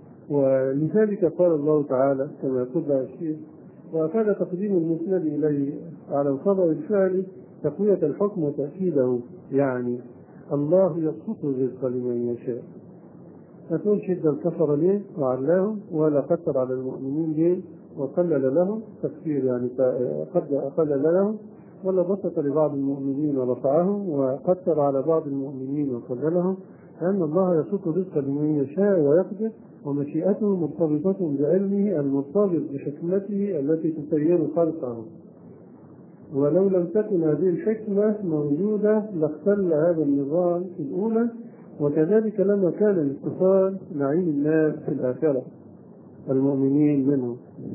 ولذلك قال الله تعالى كما يقول الشيخ: وكان تقديم المسند إليه على الخبر الفعلي تقوية الحكم وتأكيده، يعني الله يبسط الرزق لمن يشاء. فتقول شد الكفر ليه وعلاهم ولا قدر على المؤمنين ليه وقلل لهم تكفير، يعني قلل لهم، ولا بسط لبعض المؤمنين ورفعهم وقدر على بعض المؤمنين وقللهم، لأن الله يبسط الرزق لمن يشاء ويقدر، ومشيئته مرتبطة بعلمه المرتبط بحكمته التي تسير خلقه، ولو لم تكن هذه الحكمة موجودة لاختل هذا النظام في الأولى، وكذلك لما كان الاتصال نعيم الناس في الآخرة المؤمنين منه.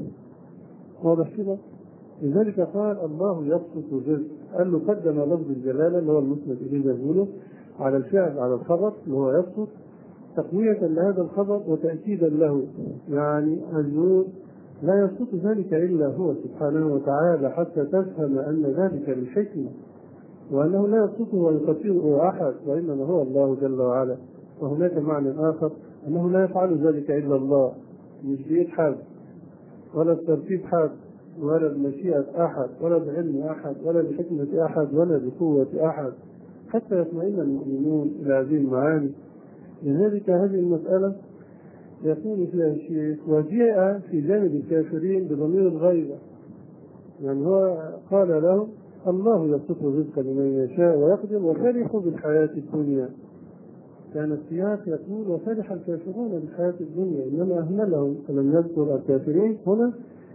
واضح كده؟ لذلك قال: الله يبسط الرزق. قال له قدم لفظ الجلالة اللي هو المسند إليه يقوله على الفعل على الخبر اللي هو يبسط، تقوية لهذا الخبر وتأكيدا له، يعني الجود لا يبسط ذلك إلا هو سبحانه وتعالى، حتى تفهم أن ذلك للحكمة، وأنه لا يبسطه ويقصره أحد وإنما هو الله جل وعلا. وهناك معنى آخر أنه لا يفعل ذلك إلا الله، مش بيد حد ولا بترتيب حد ولا بمشيئة أحد ولا بعلم أحد ولا بحكمة أحد ولا بقوة أحد، حتى يطمئن المؤمنون إلى هذه المعاني. لذلك هذه المسألة يقول فيها الشيخ: وجاء في جانب الكافرين بضمير الغيبة، يعني هو قال لهم: الله يبسط الرزق لمن يشاء ويقدر وفرحوا بالحياة الدنيا. كان السياق يقول: وفرح الكافرون بالحياة الدنيا، إنما أهملهم فلم يذكر الكافرين هنا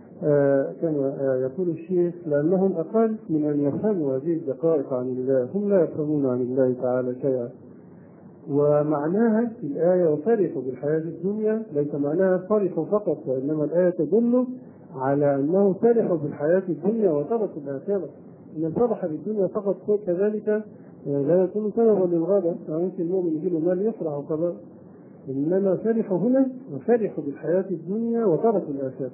كما يقول الشيخ، لأنهم أقل من أن يفهموا هذه الدقائق عن الله، هم لا يفهمون عن الله تعالى شيئا. ومعناها في الآية وفرحوا بالحياة الدنيا ليس معناها فرحوا فقط، وإنما الآية تدل على أنه فرحوا بالحياة الدنيا وتركوا الآخرة. إن الفرح بالدنيا فقط كذلك لا يكون سببا للغضب، ممكن المؤمن يجي له مال يفرح وخلاص، إنما فرحوا هنا وفرحوا بالحياة الدنيا وتركوا الآخرة.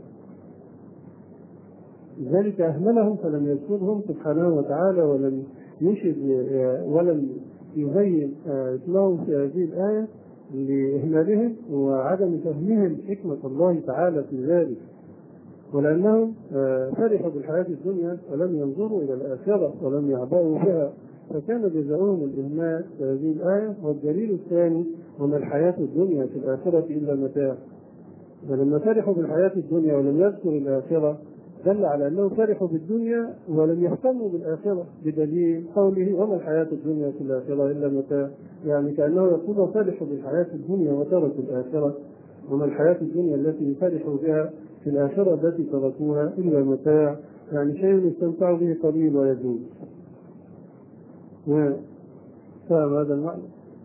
لذلك أهملهم فلم يذكرهم سبحانه وتعالى ولم يشد ولم يبين اسمهم في هذه الآية لإهمالهم وعدم فهمهم حكمة الله تعالى في ذلك، ولأنهم فرحوا بالحياة الدنيا ولم ينظروا إلى الآخرة ولم يعبأوا بها، فكان جزاؤهم الإهمال في هذه الآية. والدليل الثاني: وما الحياة الدنيا في الآخرة إلا متاع. فلما فرحوا بالحياة الدنيا ولم يذكروا الآخرة دل على أنهم فرحوا بالدنيا ولم يهتموا بالآخرة، بدليل قوله: وما الحياة الدنيا في الآخرة إلا متاع، يعني كأنه يقول: فرحوا بالحياة الدنيا وتركوا الآخرة، وما الحياة الدنيا التي فرحوا بها في الآخرة التي تركوها إلا متاع، يعني شيء يستمتعوا به قليل ويزول. فاهم هذا المعنى؟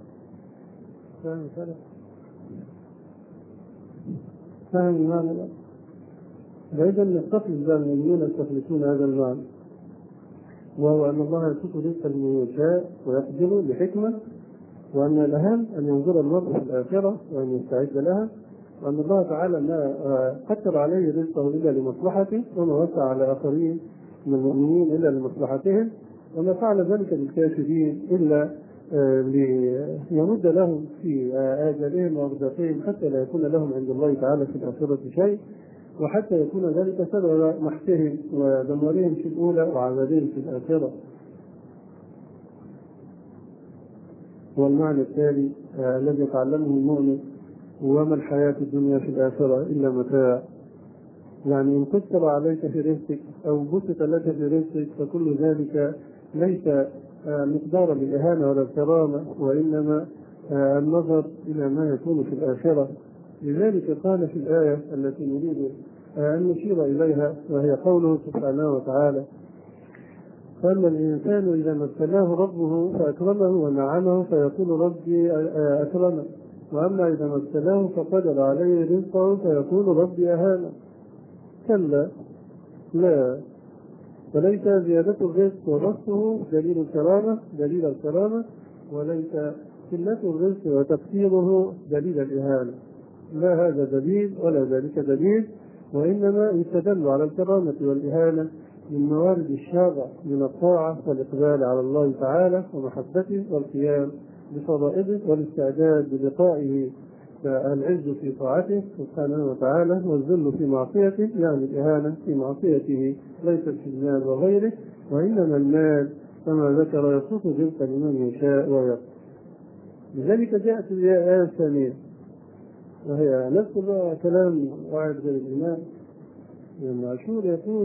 فاهم المعنى؟ فإذا نستخلص المؤمنون يستخلصون هذا المعنى، وهو أن الله يبسط رزقا لمن يشاء ويقدر بحكمة، وأن الأهم أن ينظر المرء في الآخرة وأن يستعد لها، وأن الله تعالى ما قدر عليه رزقه إلا لمصلحته وما وسع على آخرين من المؤمنين إلا لمصلحتهم، وما فعل ذلك بالكافرين إلا ليرد لهم في آجالهم وأرزاقهم حتى لا يكون لهم عند الله تعالى في الآخرة شيء، وحتى يكون ذلك سبب محتهم ودمارهم في الأولى وعذابهم في الآخرة. والمعنى التالي الذي يتعلمه المؤمن: وما الحياة الدنيا في الآخرة إلا متاع. يعني إن كتب عليك في رزقك أو بسط لك في رزقك فكل ذلك ليس مقدار بالإهانة ولا الكرامة، وإنما النظر إلى ما يكون في الآخرة. لذلك قال في الآية التي نريد أن نشير إليها، وهي قوله سبحانه وتعالى: فأما الإنسان إذا ما ابتلاه ربه فأكرمه ونعمه فيقول ربي أكرمه، وأما إذا ما ابتلاه فقدر عليه رزقه فيقول ربي أهانه. كلا، لا، وليس زيادة الرزق ونقصه دليل الكرامة، وليس قلة الرزق وتقصيره دليل الإهانة. لا هذا دليل ولا ذلك دليل، وإنما يستدل على الكرامة والإهانة من موارد الشرع من الطاعة والإقبال على الله تعالى ومحبته والقيام بفرائضه والاستعداد بلقائه، العز في طاعته سبحانه وتعالى والذل في معصيته، يعني الإهانة في معصيته ليست في المال وغيره، وإنما المال كما ذكر يسوق الرزق لمن يشاء ويقدر. لذلك جاءت الآية الثانية، وهي نفس كلام واحد غير الإمام ابن عاشور، يقول: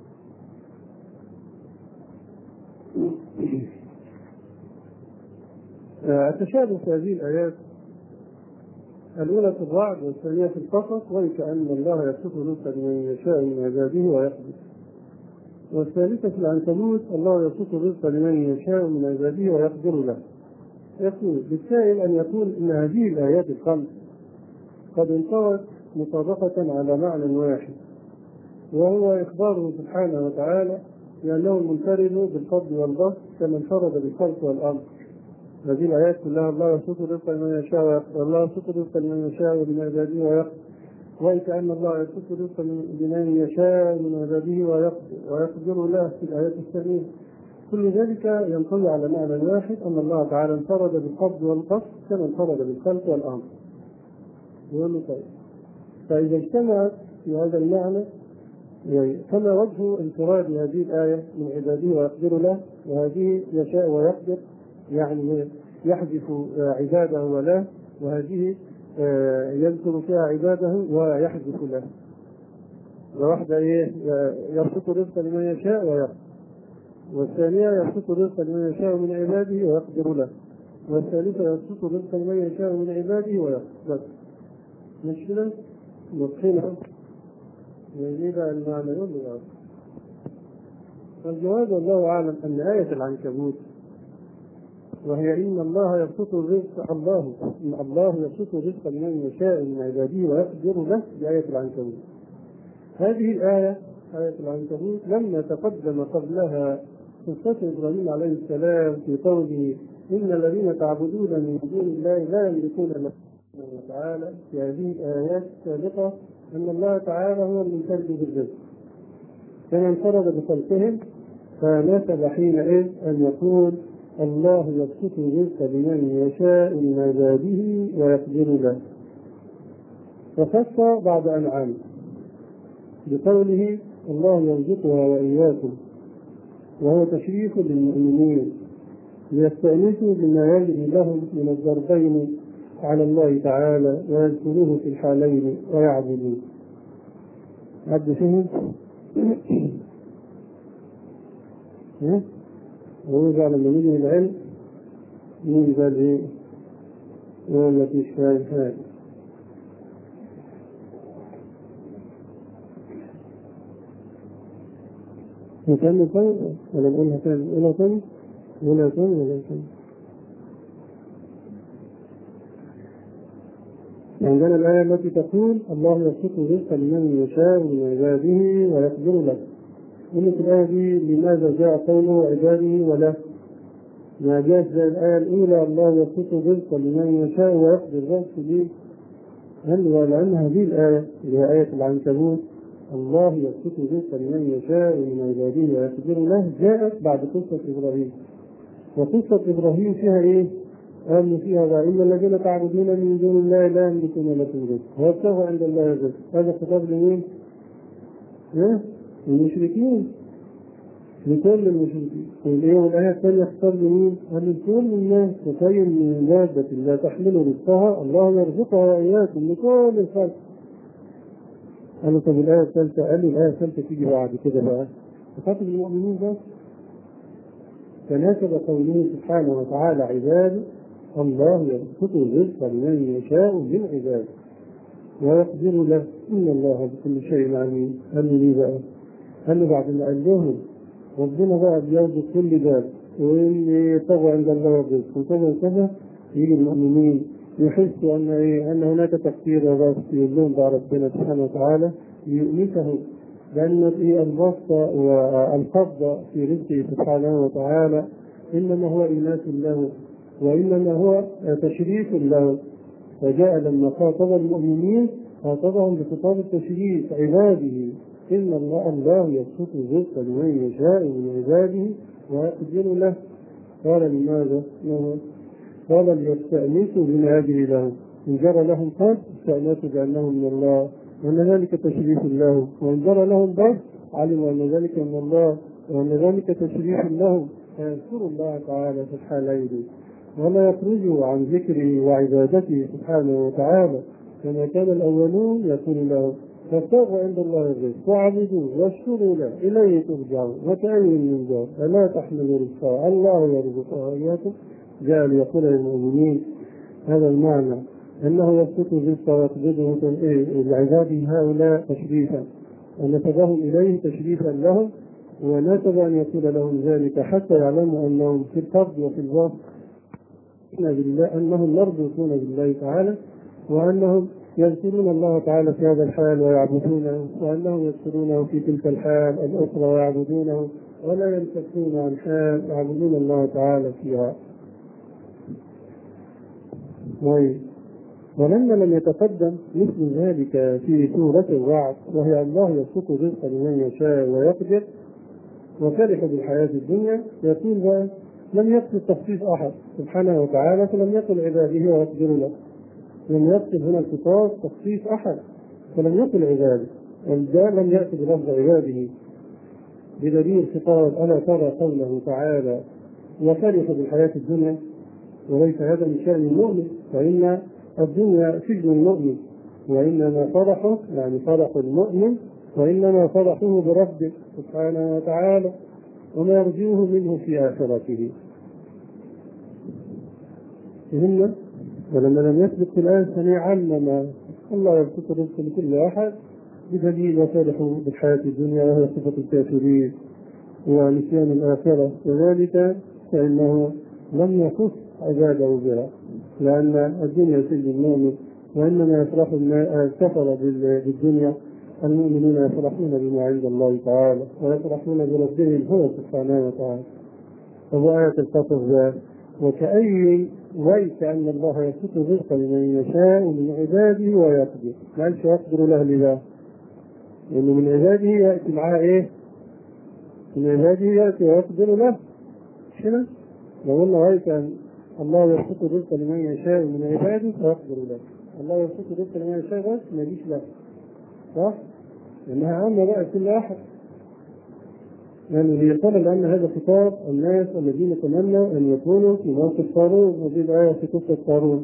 التشابه في هذه الآيات الأولى في الرعد والثانية في القصص: وكأن الله يبسط الرزق لمن يشاء من عباده ويقدر. والثالثة في العنكبوت: الله يبسط الرزق لمن يشاء من عباده ويقدر له. يقول بالسائل أن يقول إن هذه الآيات الخمس قد انطوت مطابقة على معنى واحد، وهو إخباره سبحانه وتعالى لأنه المنفرد بالقبض والبسط كما انفرد بالخلق والأمر. هذه الآيات كلها: الله يبسط الرزق لمن يشاء ويقدر، الله يبسط الرزق لمن يشاء من عباده ويقدر، وكأن الله يبسط الرزق لمن يشاء من عباده ويقدر له في الآيات الثانية. كل ذلك ينطوي على معنى واحد: أن الله تعالى انفرد بالقبض والبسط كما انفرد بالخلق والأمر. فإذا اجتمعت في هذا المعنى، يعني كما وجه انفراد هذه الآية من عباده ويقدر له، وهذه يشاء ويقدر يعني يحذف عباده وله، وهذه يذكر فيها عباده ويحذف له. وواحدة يبسط الرزق لمن يشاء ويقدر، والثانية يبسط الرزق لمن يشاء من عباده ويقدر له، والثالثة يبسط الرزق لمن يشاء من عباده ويقدر. مش كده؟ مطحنة يزيد المعنى يبلغ. فالجواب والله أعلم أن آية العنكبوت، وهي إن الله يبسط الرزق يبسط الرزق لمن يشاء من عباده ويقدر له بآية العنكبوت. هذه الآية آية العنكبوت لما تقدم قبلها قصة إبراهيم عليه السلام في قوله: إن الذين تعبدون من دون الله لا يملكون لكم تعالى. في هذه الآيات السابقة أن الله تعالى هو المنفرد بالرزق كما انفرد بخلقهم، فناسب حينئذ أن يقول: الله يبسط الرزق لمن يشاء من عباده ويقدر له. وخص بعد أن عام بقوله: الله يرزقها وإياكم، وهو تشريف للمؤمنين ليستأنسوا بما يجري لهم من الضربين على الله تعالى ويذكروه في الحالين ويعبدوه. عبد فهم؟ ونرجع لما نيجي العلم نيجي بقى والتي فاهم هذا. نكمل طيب ولا نقولها تاني؟ ولا تاني؟ عندنا الآية التي تقول: الله يبسط الرزق لمن يشاء من عباده ويقدر له. قلت الآية دي لماذا جاء قوله عباده وله؟ ما جاءت زي الآية الأولى: الله يبسط الرزق لمن يشاء ويقدر له. دي هل ولأن هذه الآية اللي هي آية العنكبوت الله يبسط الرزق لمن يشاء من عباده ويقدر له جاءت بعد قصة إبراهيم. وقصة إبراهيم فيها إيه؟ قال فيها بقى إن الذين تعبدون من دون الله لا يملكون لكم رزق وابتغوا عند الله الرزق. هذا خطاب لمين؟ المشركين، لكل المشركين. والآية الثانية خطاب لمين؟ قال لكل الناس وخير من دابة لا تحمل رزقها الله يرزقها وإياكم لكل الخلق. قالوا طب الآية الثالثة، قال لي الآية الثالثة تيجي بعد كده بقى تخاطب المؤمنين بس. تناسب قوله سبحانه وتعالى عباده الله يبسط الرزق لمن يشاء من عباده ويقدر له إن الله بكل شيء عليم. قال لي ليه بقى؟ قال لي بعد ما قال لهم ربنا بقى بيرزق كل باب واللي طبعا عند الله الرزق وكذا وكذا، يجي المؤمنين يحسوا ان ان هناك تقصير بس، يقول لهم بقى ربنا سبحانه وتعالى يؤنسه لان البسط والقبض في رزقه سبحانه وتعالى انما هو اناث له وانما هو تشريف له. فجاء لما خاطب المؤمنين خاطبهم بخطاب التشريف عباده إن الله يبسط الرزق لمن يشاء من عباده ويقدر له. قال لماذا؟ قال ليستأنسوا بنهاجه له إن جرى لهم قد استأنسوا بأنه من الله وأن ذلك تشريف له، وإن جرى لهم بد علموا أن ذلك من الله وأن ذلك تشريف لهم، فيذكروا الله تعالى في الحالين ولا يخرجوا عن ذكره وعبادته سبحانه وتعالى كما كان الأولون يقول له فابتغوا عند الله الرزق واعبدوه واشكروا له إليه ترجعون وكأين من ذلك ألا تحملوا رزقا الله يرزقها إياكم. جاء ليقول للمؤمنين هذا المعنى أنه يبسط الرزق ويقبضه لعباده هؤلاء تشريفا ونسبهم إليه تشريفا لهم، ونسب أن يقول لهم ذلك حتى يعلموا أنهم في القبض وفي البسط أنهم مربوطون بالله تعالى وأنهم يذكرون الله تعالى في هذا الحال ويعبدونه، وأنهم يذكرونه في تلك الحال الأخرى ويعبدونه ولا ينفكون عن حال يعبدون الله تعالى فيها. ولما لم يتقدم مثل ذلك في سورة الرعد وهي الله يبسط الرزق لمن يشاء ويقدر وفرح بالحياة الدنيا، يقول بقى لم يقصد تخصيص أحد سبحانه وتعالى فلم يقل عباده ويقدر له. لم يقصد هنا الخطاب تخصيص أحد فلم يقل عباده، والجاء لم يأتي بلفظ عباده بدليل خطاب ألا ترى قوله تعالى وفرح بالحياة الدنيا، وليس هذا من شأن المؤمن فإن الدنيا سجن المؤمن، وإنما فرحه يعني فرح المؤمن وإنما فرحه بربه سبحانه وتعالى وما يرجوه منه في آخرته. فهمنا؟ ولما لم يثبت في الآية الثانية علم الله يبسط الرزق لكل أحد بدليل وفرحوا بالحياة الدنيا وهي صفة الكافرين ونسيان الآخرة، وذلك فإنه لم يخص عباده بها لأن الدنيا سجن المؤمن، وإنما يفرح الكفر بالدنيا المؤمنون يفرحون بما عند الله تعالى ويفرحون بربهم هو سبحانه وتعالى. فهو آية القصص وكأي وكأن الله يبسط الرزق لمن يشاء من عباده ويقدر، ما قالش يقدر له لله لأنه من عباده يأتي معاه إيه؟ من عباده يأتي ويقدر له مش كده؟ لو قلنا وكأن الله يبسط الرزق لمن يشاء من عباده ويقدر له، الله يبسط الرزق لمن يشاء بس ما يجيش له صح؟ لأنها عامة بقى كل أحد، يعني يقال لأن هذا خطاب الناس الذين تمنوا أن يكونوا في موقف قارون، وفي الآية في قصة قارون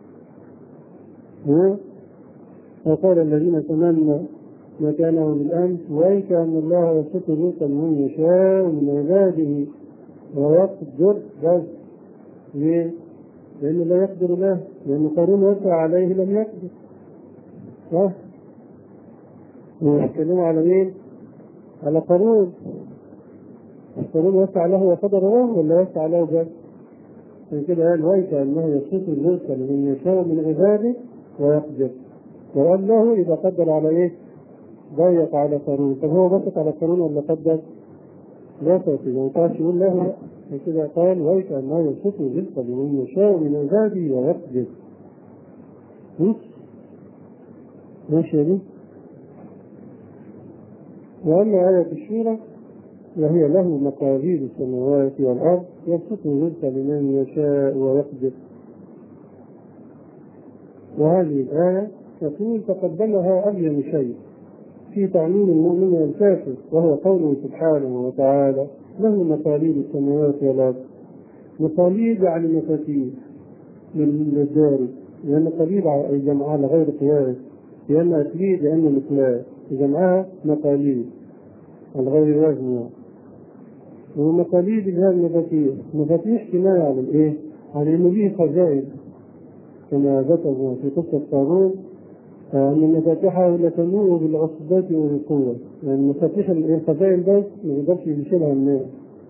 وقال الذين تمنوا مكانه بالأمس وكأن الله يبسط الرزق لمن يشاء من عباده ويقدر بس. ليه؟ لأنه لا يقدر له، لأن قارون وسع عليه لم يقدر صح؟ ويتكلموا على مين؟ على قارون. قارون وسع له وقدر له ولا وسع له بس؟ عشان كده قال وكأنه يبسط الرزق لمن يشاء من عباده ويقدر، وقال له إذا قدر على إيه؟ ضيق على قارون. طب هو بسط على قارون ولا قدر؟ بسط، إذا ما ينفعش يقول له عشان كده قال وكأنه يبسط الرزق لمن يشاء من عباده ويقدر. ماشي يا دي؟ وأما آية الشورى وهي له مقاليد السماوات والأرض يبسط الرزق لمن يشاء ويقدر. وهذه الآية تقول تقدمها أبين شيء في تعليم المؤمن والكافر، وهو قوله سبحانه وتعالى له مقاليد السماوات والأرض. مقاليد يعني مفاتيح للدار، لأن مقاليد جمعها على غير قياس، لأن أكليد لأن مقياس جمعها مقاليد على غير وزن. ومقاليد هذه المفاتيح، مفاتيح كناية على الإيه؟ على إنه به خزائن، كما ذكر في قصة قارون أن مفاتيحه لتنوء بالعصبات والقوة، يعني مفاتيح الخزائن بس ما يقدرش يشيلها الناس.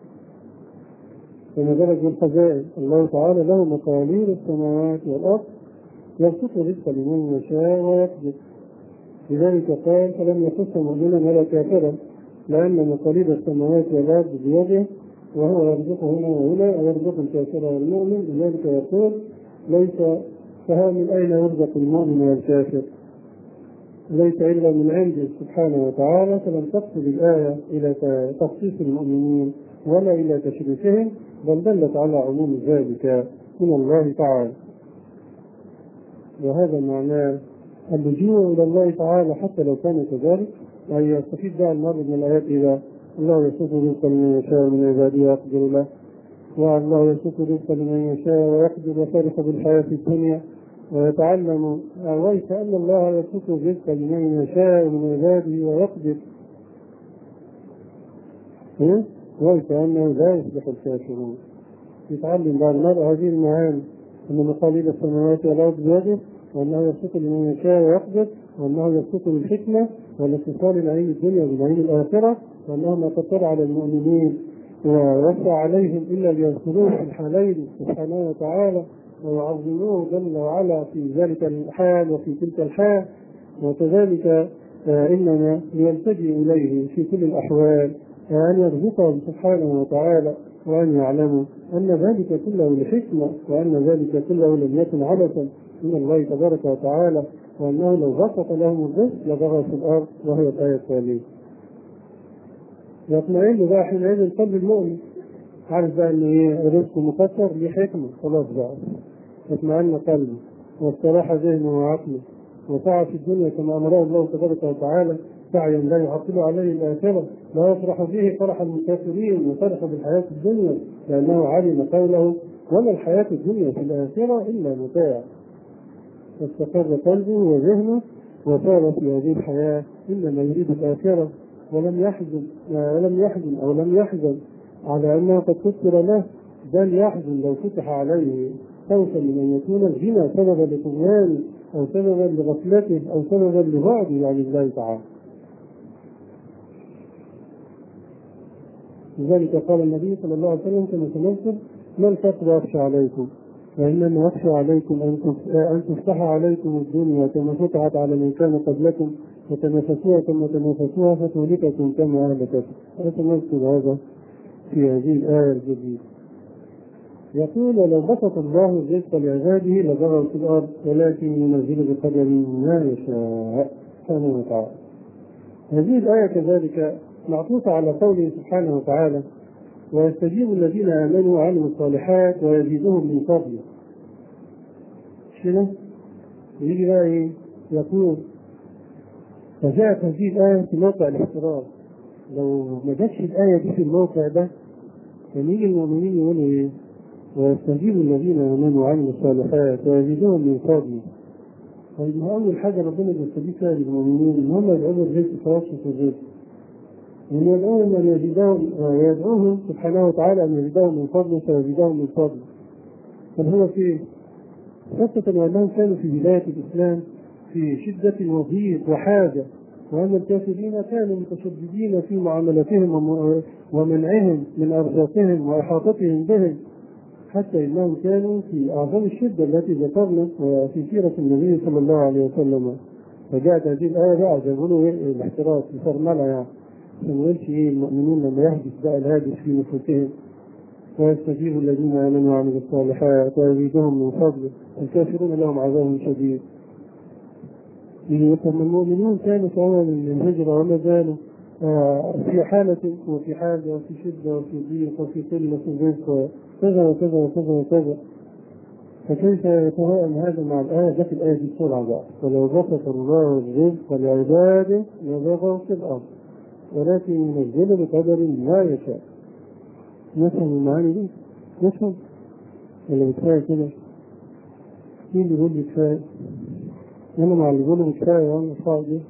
كما بالك بالخزائن، الله تعالى له مقاليد السماوات والأرض يبسط الرزق لمن يشاء ويقدر. لذلك قال فلم يخص مؤمنا ولا كافرا، لأن مقاليد السماوات والأرض بيده وهو يرزق هنا وهنا ويرزق الكافر والمؤمن. لذلك يقول ليس فها من أين يرزق المؤمن والكافر؟ ليس إلا من عنده سبحانه وتعالى. فلم تقصد الآية إلى تخصيص المؤمنين ولا إلى تشريفهم، بل دلت على عموم ذلك من الله تعالى. وهذا معناه اللجوء إلى الله تعالى حتى لو كان كذلك. يعني يستفيد بها المرء من الآيات إذا الله يسوق رزقا لمن يشاء من عباده ويقدر له، والله يسوق رزقا لمن يشاء ويقدر وفرح بالحياة الدنيا، ويتعلم أويت أن الله يسوق الرزق لمن يشاء من عباده ويقدر، ويت أنه لا يصلح الكافرون. يتعلم بعد المرء هذه المعاني، أن مقاليد السماوات والأرض بيده، وأنه يسوق لمن يشاء ويقدر، وأنه يسوق بالحكمة والاتصال نعيم الدنيا بنعيم الآخرة، وأنه ما قدر على المؤمنين ووسع عليهم إلا ليذكروه في الحالين سبحانه وتعالى ويعظموه جل وعلا في ذلك الحال وفي تلك الحال. وكذلك إنما يلتجئ إليه في كل الأحوال أن يرزقهم سبحانه وتعالى، وأن يعلموا أن ذلك كله لحكمة، وأن ذلك كله لم يكن عبثا من الله تبارك وتعالى، وأنه لو بسط لهم الرزق لبغوا في الأرض. وهي الآية الثانية. يطمئن بقى حينئذ قلب المؤمن، عارف بقى ان الرزق مقدر ليه حكمه، خلاص بقى اطمئن قلبه واستراح ذهنه وعقله وسعى في الدنيا كما امره الله تبارك وتعالى سعيا لا يعطل عليه الاخره، لا يفرح به فرح المكافرين وفرح بالحياه الدنيا، لانه علم قوله وما الحياه الدنيا في الاخره الا متاع. فاستقر قلبه وذهنه وصار في هذه الحياه انما يريد الاخره، ولم يحزن على أنه قد كسر له، بل يحزن لو فتح عليه خوفا من أن يكون الغنى سببا لطغيانه أو سببا لغفلته أو سببا لبعده عن الله تعالى. لذلك قال النبي صلى الله عليه وسلم كما سنذكر ما الفقر أخشى عليكم، وإنما أخشى عليكم أن تفتح عليكم الدنيا كما فتحت على من كان قبلكم وتنافسوها كما تنافسوها فتهلككم كما أهلكتكم. سنذكر هذا في هذه الآية الجديدة. يقول ولو بسط الله الرزق لعباده لبغوا في الأرض ولكن ينزل بقدر ما يشاء سبحانه وتعالى. هذه الآية كذلك معطوفة على قوله سبحانه وتعالى ويستجيب الذين آمنوا وعملوا الصالحات ويزيدهم من فضله. شنو؟ يجي بقى يقول فجاءت هذه الآية في موقع الاحتراز. لو ما جاتش الآية دي في الموقع ده كان يجي المؤمنين يقولوا إيه؟ ويستجيب الذين آمنوا وعملوا الصالحات ويزيدهم من فضله. طيب ما أول حاجة ربنا بيستجيب فيها للمؤمنين إن هم يدعوا الرزق توسط الرزق. إن يدعوهم أن يدعوهم سبحانه وتعالى أن يزيدهم من فضله فيزيدهم من فضله. طب هو فين؟ خاصة وأنهم كانوا في بداية الإسلام في شدة وضيق وحاجة، وأن الكافرين كانوا متشددين في معاملتهم ومنعهم من أرزاقهم وإحاطتهم بهم، حتى إنهم كانوا في أعظم الشدة التي ذكرنا في سيرة النبي صلى الله عليه وسلم. فجاءت هذه الآية بقى زي ما بيقولوا الاحتراس بفرملة، يعني ما نقولش المؤمنين لما يحدث بقى الهاجس في نفوسهم ويستجيب الذين آمنوا وعملوا الصالحات ويزيدهم من فضله الكافرون لهم عذاب شديد. ثم المؤمنون كانوا في أول الهجرة وما زالوا في حالة وفي حاجة وفي شدة وفي ضيق وفي قلة الرزق كذا وكذا وكذا وكذا. فكيف يتوائم هذا مع الآية؟ جت الآية دي بسرعة بقى: ولو بسط الله الرزق لعباده لبغوا في الأرض ولكن ينزل بقدر ما يشاء. نفهم المعاني دي؟ نفهم؟ ولا كفاية كده؟ مين اللي بيقول لي كفاية؟ أنا مع اللي بيقول لي كفاية وأنا صعب دي.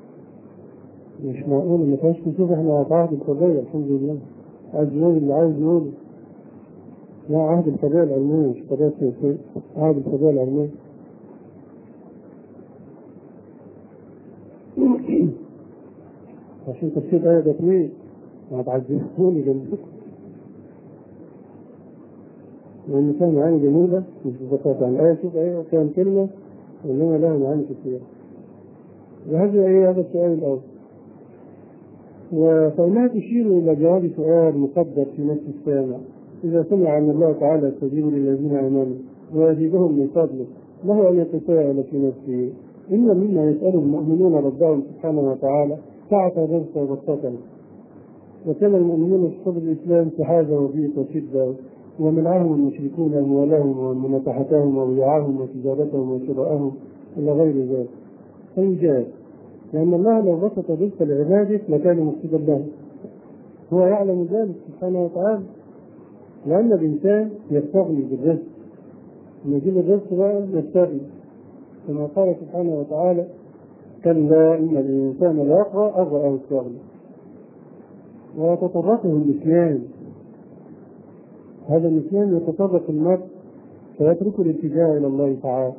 مش معقول ما فيهاش نشوف. إحنا على عهد الحرية الحمد لله. عايز يقول اللي عايز يقوله. لا، عهد الحرية العلمية مش حرية سياسية، عهد الحرية العلمية. عشان تفسير آية تكوين هتعذبوني جنبكم. لأن كان معاني جميلة مش ببساطة. يعني الآية شوف آية كان كلمة وإنما لها معاني كثيرة. وهذا هذا السؤال الأول. فإنها تشير إلى جواب سؤال مقدر في نفس السامع: إذا سمع أن الله تعالى يستجيب للذين آمنوا ويزيدهم من فضله له أن يتساءل في نفسه: إن مما يسأل المؤمنون ربهم سبحانه وتعالى سعة الرزق وبسطته. وكان المؤمنون في صدر الإسلام في حاجة وضيق وشدة، ومنعهم المشركون أموالهم ومناكحتهم وبيعهم وتجارتهم وشراءهم إلى غير ذلك. فيجاز لأن الله لو بسط الرزق لعباده لكان مفسدا له. هو يعلم ذلك سبحانه وتعالى، لأن الإنسان يستغني بالرزق. لما يجيب الرزق بقى يستغني، كما قال سبحانه وتعالى: كلا إن الإنسان لا يطغى أن رآه استغنى. ويتطرقه النسيان. هذا النسيان يتطرق المرء فيترك الاتجاه إلى الله تعالى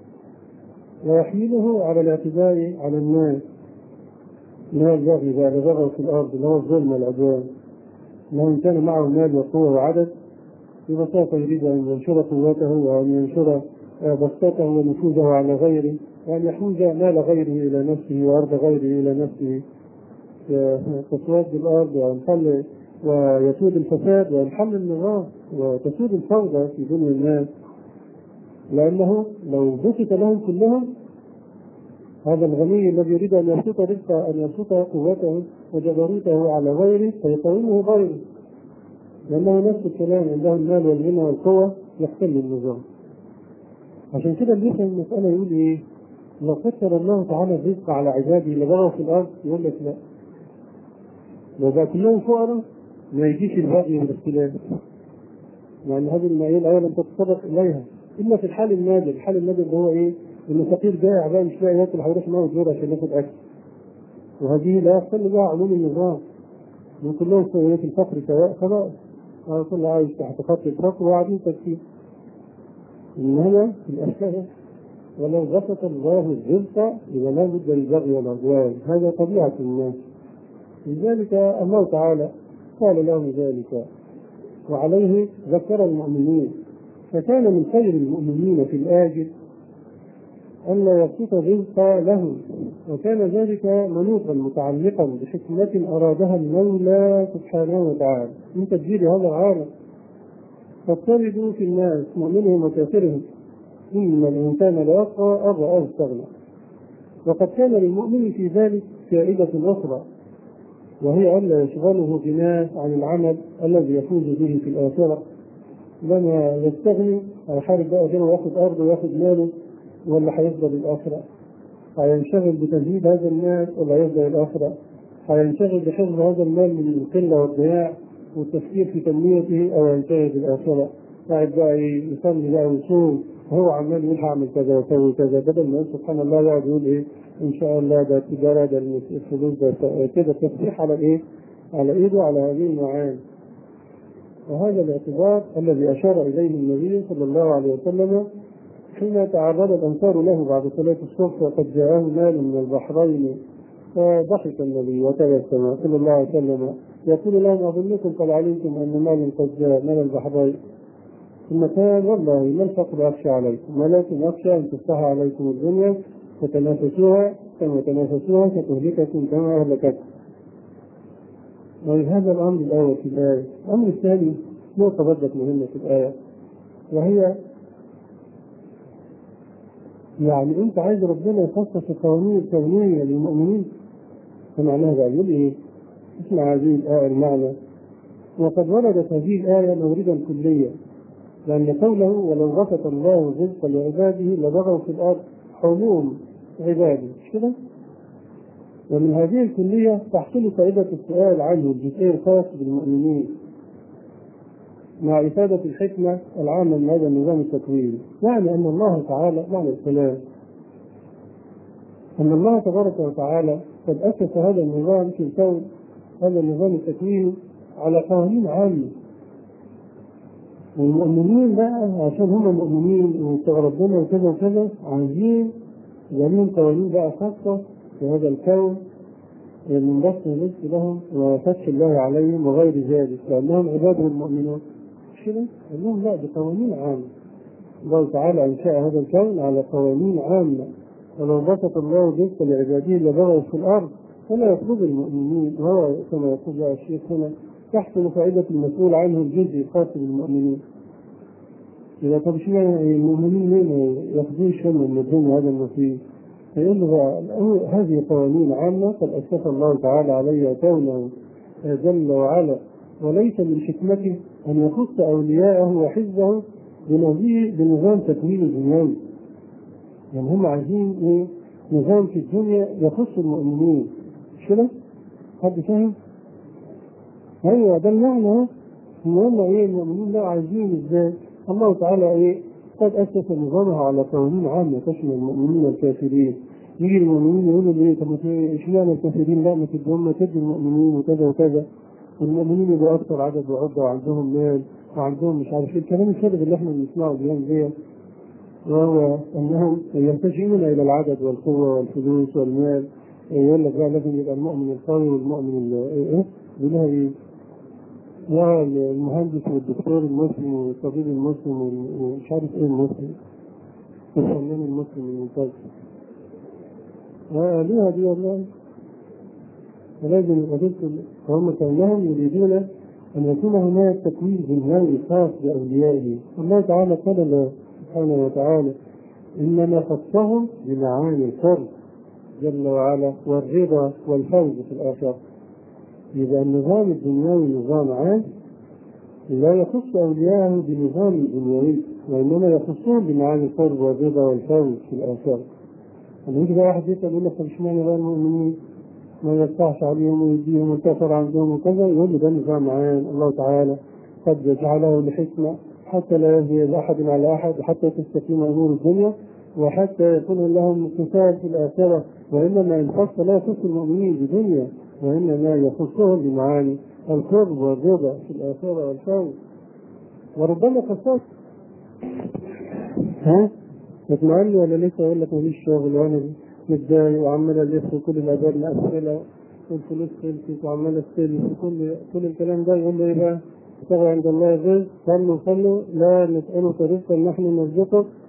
ويحمله على الاعتداء على الناس، اللي هو البغي بقى، اللي بغوا في الأرض، اللي هو الظلم والعدوان. لو إن كان معه مال وقوة وعدد ببساطة يريد أن ينشر قوته وأن ينشر بسطته ونفوذه على غيره، وأن يحوز مال غيره إلى نفسه وأرض غيره إلى نفسه، تسود الأرض وينحل ويسود الفساد وينحل النظام وتسود الفوضى في دنيا الناس. لأنه لو بسط لهم كلهم، هذا الغني الذي يريد أن يبسط رزقه أن يبسط قوته وجبروته على غيره فيقاومه غيره، لأنه نفس الكلام، عنده المال والغنى والقوة يحتل النظام. عشان كده اللي يفهم المسألة يقول إيه؟ لو قدر الله تعالى الرزق على عباده لبغوا في الأرض، يقول لك لا، لو بقى كلهم فقراء ما يجيش البغي والاختلاف. يعني هذه الآية لم تتطرق إليها إلا في الحال النادر. الحال النادر اللي هو إيه؟ إن فقير جائع بقى مش لاقي ياكل، هيروح يموت دور عشان ياخد أكل. وهذه لا يختل بها عموم النظام. من كلهم سوية الفقر سواء، خلاص كل عايش تحت خط الفقر وقاعدين تكفير. إنما في الأشياء ولو بسط الله الرزق إذا لا بد للبغي والعدوان، هذا طبيعة الناس. لذلك الله تعالى قال لهم ذلك وعليه ذكر المؤمنين. فكان من خير المؤمنين في الآجل ألا يبسط الرزق لهم، وكان ذلك منوطا متعلقا بحكمة أرادها المولى سبحانه وتعالى من تدبير هذا العالم. فاضطردوا في الناس مؤمنهم وكافرهم، إن الإنسان لا يطغى أن رآه استغنى. وقد كان للمؤمن في ذلك فائدة أخرى، وهي ألا يشغله غناه عن العمل الذي يفوز به في الآخرة. لما يستغني هيحارب بقى جنه وياخد أرضه وياخد ماله، ولا هيفضل الآخرة؟ هينشغل بتجهيز هذا المال ولا يفضل الآخرة؟ هينشغل بحفظ هذا المال من القلة والضياع والتفكير في تنميته، أو ينشغل بالآخرة قاعد بقى يصلي بقى ويصوم وهو عمال يقول هعمل كذا واسوي كذا، بدل ما سبحان الله يقعد يقول إيه إن شاء الله ده التجارة ده الفلوس ده كده، تفتيح على الإيه؟ على إيده على هذه المعاني. وهذا الاعتبار الذي أشار إليه النبي صلى الله عليه وسلم حين تعرض الأنصار له بعد صلاة الصبح وقد جاءه مال من البحرين، فضحك النبي وتبسم صلى الله عليه وسلم يقول لهم: أظنكم قد علمتم أن مال قد جاء من البحرين. ثم قال: والله ما الفقر أخشى عليكم، ولكن أخشى أن تفتح عليكم الدنيا فتنافسوها كما تنافسوها فتهلككم كما أهلكتكم. وهذا الأمر الأول في الآية. الأمر الثاني نقطة بدت مهمة في الآية، وهي يعني أنت عايز ربنا يخصص القوانين الكونية للمؤمنين. فمعناها بقى يقول إيه؟ اسمع هذه الآية المعنى. وقد وردت هذه الآية موردا كليا، لأن قوله ولو بسط الله الرزق لعباده لبغوا في الأرض حلوم عباده، مش كده؟ ومن هذه الكلية تحصل فائدة السؤال عنه الجزئي الخاص بالمؤمنين مع إفادة الحكمة العامة من هذا النظام التكويني. يعني أن الله تعالى معنى الكلام أن الله تبارك وتعالى قد أسس هذا النظام في الكون، هذا النظام التكويني على قوانين عامة. والمؤمنين بقى عشان هم مؤمنين وتغربنا وكذا وكذا عايزين يعملوا قوانين بقى خاصة في هذا الكون من بسط الرزق لهم وفتح الله عليهم وغير ذلك، لأنهم عباده المؤمنون. مش كده؟ قال لهم لا، بقوانين عامة. الله تعالى أنشأ هذا الكون على قوانين عامة. ولو بسط الله الرزق لعباده لبغوا في الأرض فلا يطلب المؤمنين، وهو كما يقول الشيخ هنا تحصل فائدة المسؤول عنه الجزء الخاص بالمؤمنين. إذا طب شو المؤمنين ليه ما ياخذوش من الدنيا هذا المفيد؟ فيقول له هذه قوانين عامة قد أسس الله تعالى عليها كونه جل وعلا، وليس من حكمته أن يخص أولياءه وحزبه بنظام تكوين دنيوي. يعني هم عايزين إيه؟ نظام في الدنيا يخص المؤمنين، مش كده؟ حد فاهم؟ أيوه ده المعنى. إن هم إيه المؤمنين لا عايزين إزاي؟ الله تعالى إيه؟ قد أسس نظامها على قوانين عامة تشمل المؤمنين والكافرين. يجي المؤمنين يقولوا ليه طب اشمعنى الكافرين لا ما تدهم، ما تدي المؤمنين وكذا وكذا، والمؤمنين يبقوا أكثر عدد وعدة وعندهم مال وعندهم مش عارف إيه الكلام الفارغ اللي إحنا بنسمعه اليوم دي، وهو أنهم يلتجئون إلى العدد والقوة والفلوس والمال. يقول لك بقى لازم يبقى المؤمن القوي والمؤمن إيه؟ بيقولها إيه؟ المهندس والدكتور المسلم والطبيب المسلم ومش عارف إيه المسلم والفنان المسلم الممتاز. ليها دي والله. ولازم يبقى هم كأنهم يريدون أن يكون هناك تكوين دنيوي خاص بأوليائه. الله تعالى قال له سبحانه وتعالى إنما خصهم بمعاني القرب جل وعلا والرضا والفوز في الآخرة. إذا النظام الدنيوي نظام عام لا يخص أولياءه بنظام دنيوي، وإنما يخصهم بمعاني القرب والرضا والفوز في الآخرة. لما يجي واحد يسأل يقول لك طب اشمعنى بقى المؤمنين ما يفتحش عليهم ويديهم وينتصر عندهم وكذا؟ يقول له ده نظام عام الله تعالى قد جعله لحكمة حتى لا يزيد أحد على أحد، حتى تستقيم أمور الدنيا وحتى يكون لهم قتال في الآخرة. وإنما الخاص لا يخص المؤمنين بدنيا، وإنما يخصهم بمعاني القرب والرضا في الآخرة والفوز. وربما خصائص تطمئن ولا لسه؟ يقول لك ماليش شغل وانا متضايق وعمال الف وكل الابواب مقفله والفلوس خلصت وعمال استلف كل الكلام ده. يقول له ايه بقى؟ اشتغل عند الله الرزق، صلوا لا نسألك رزقا نحن نرزقك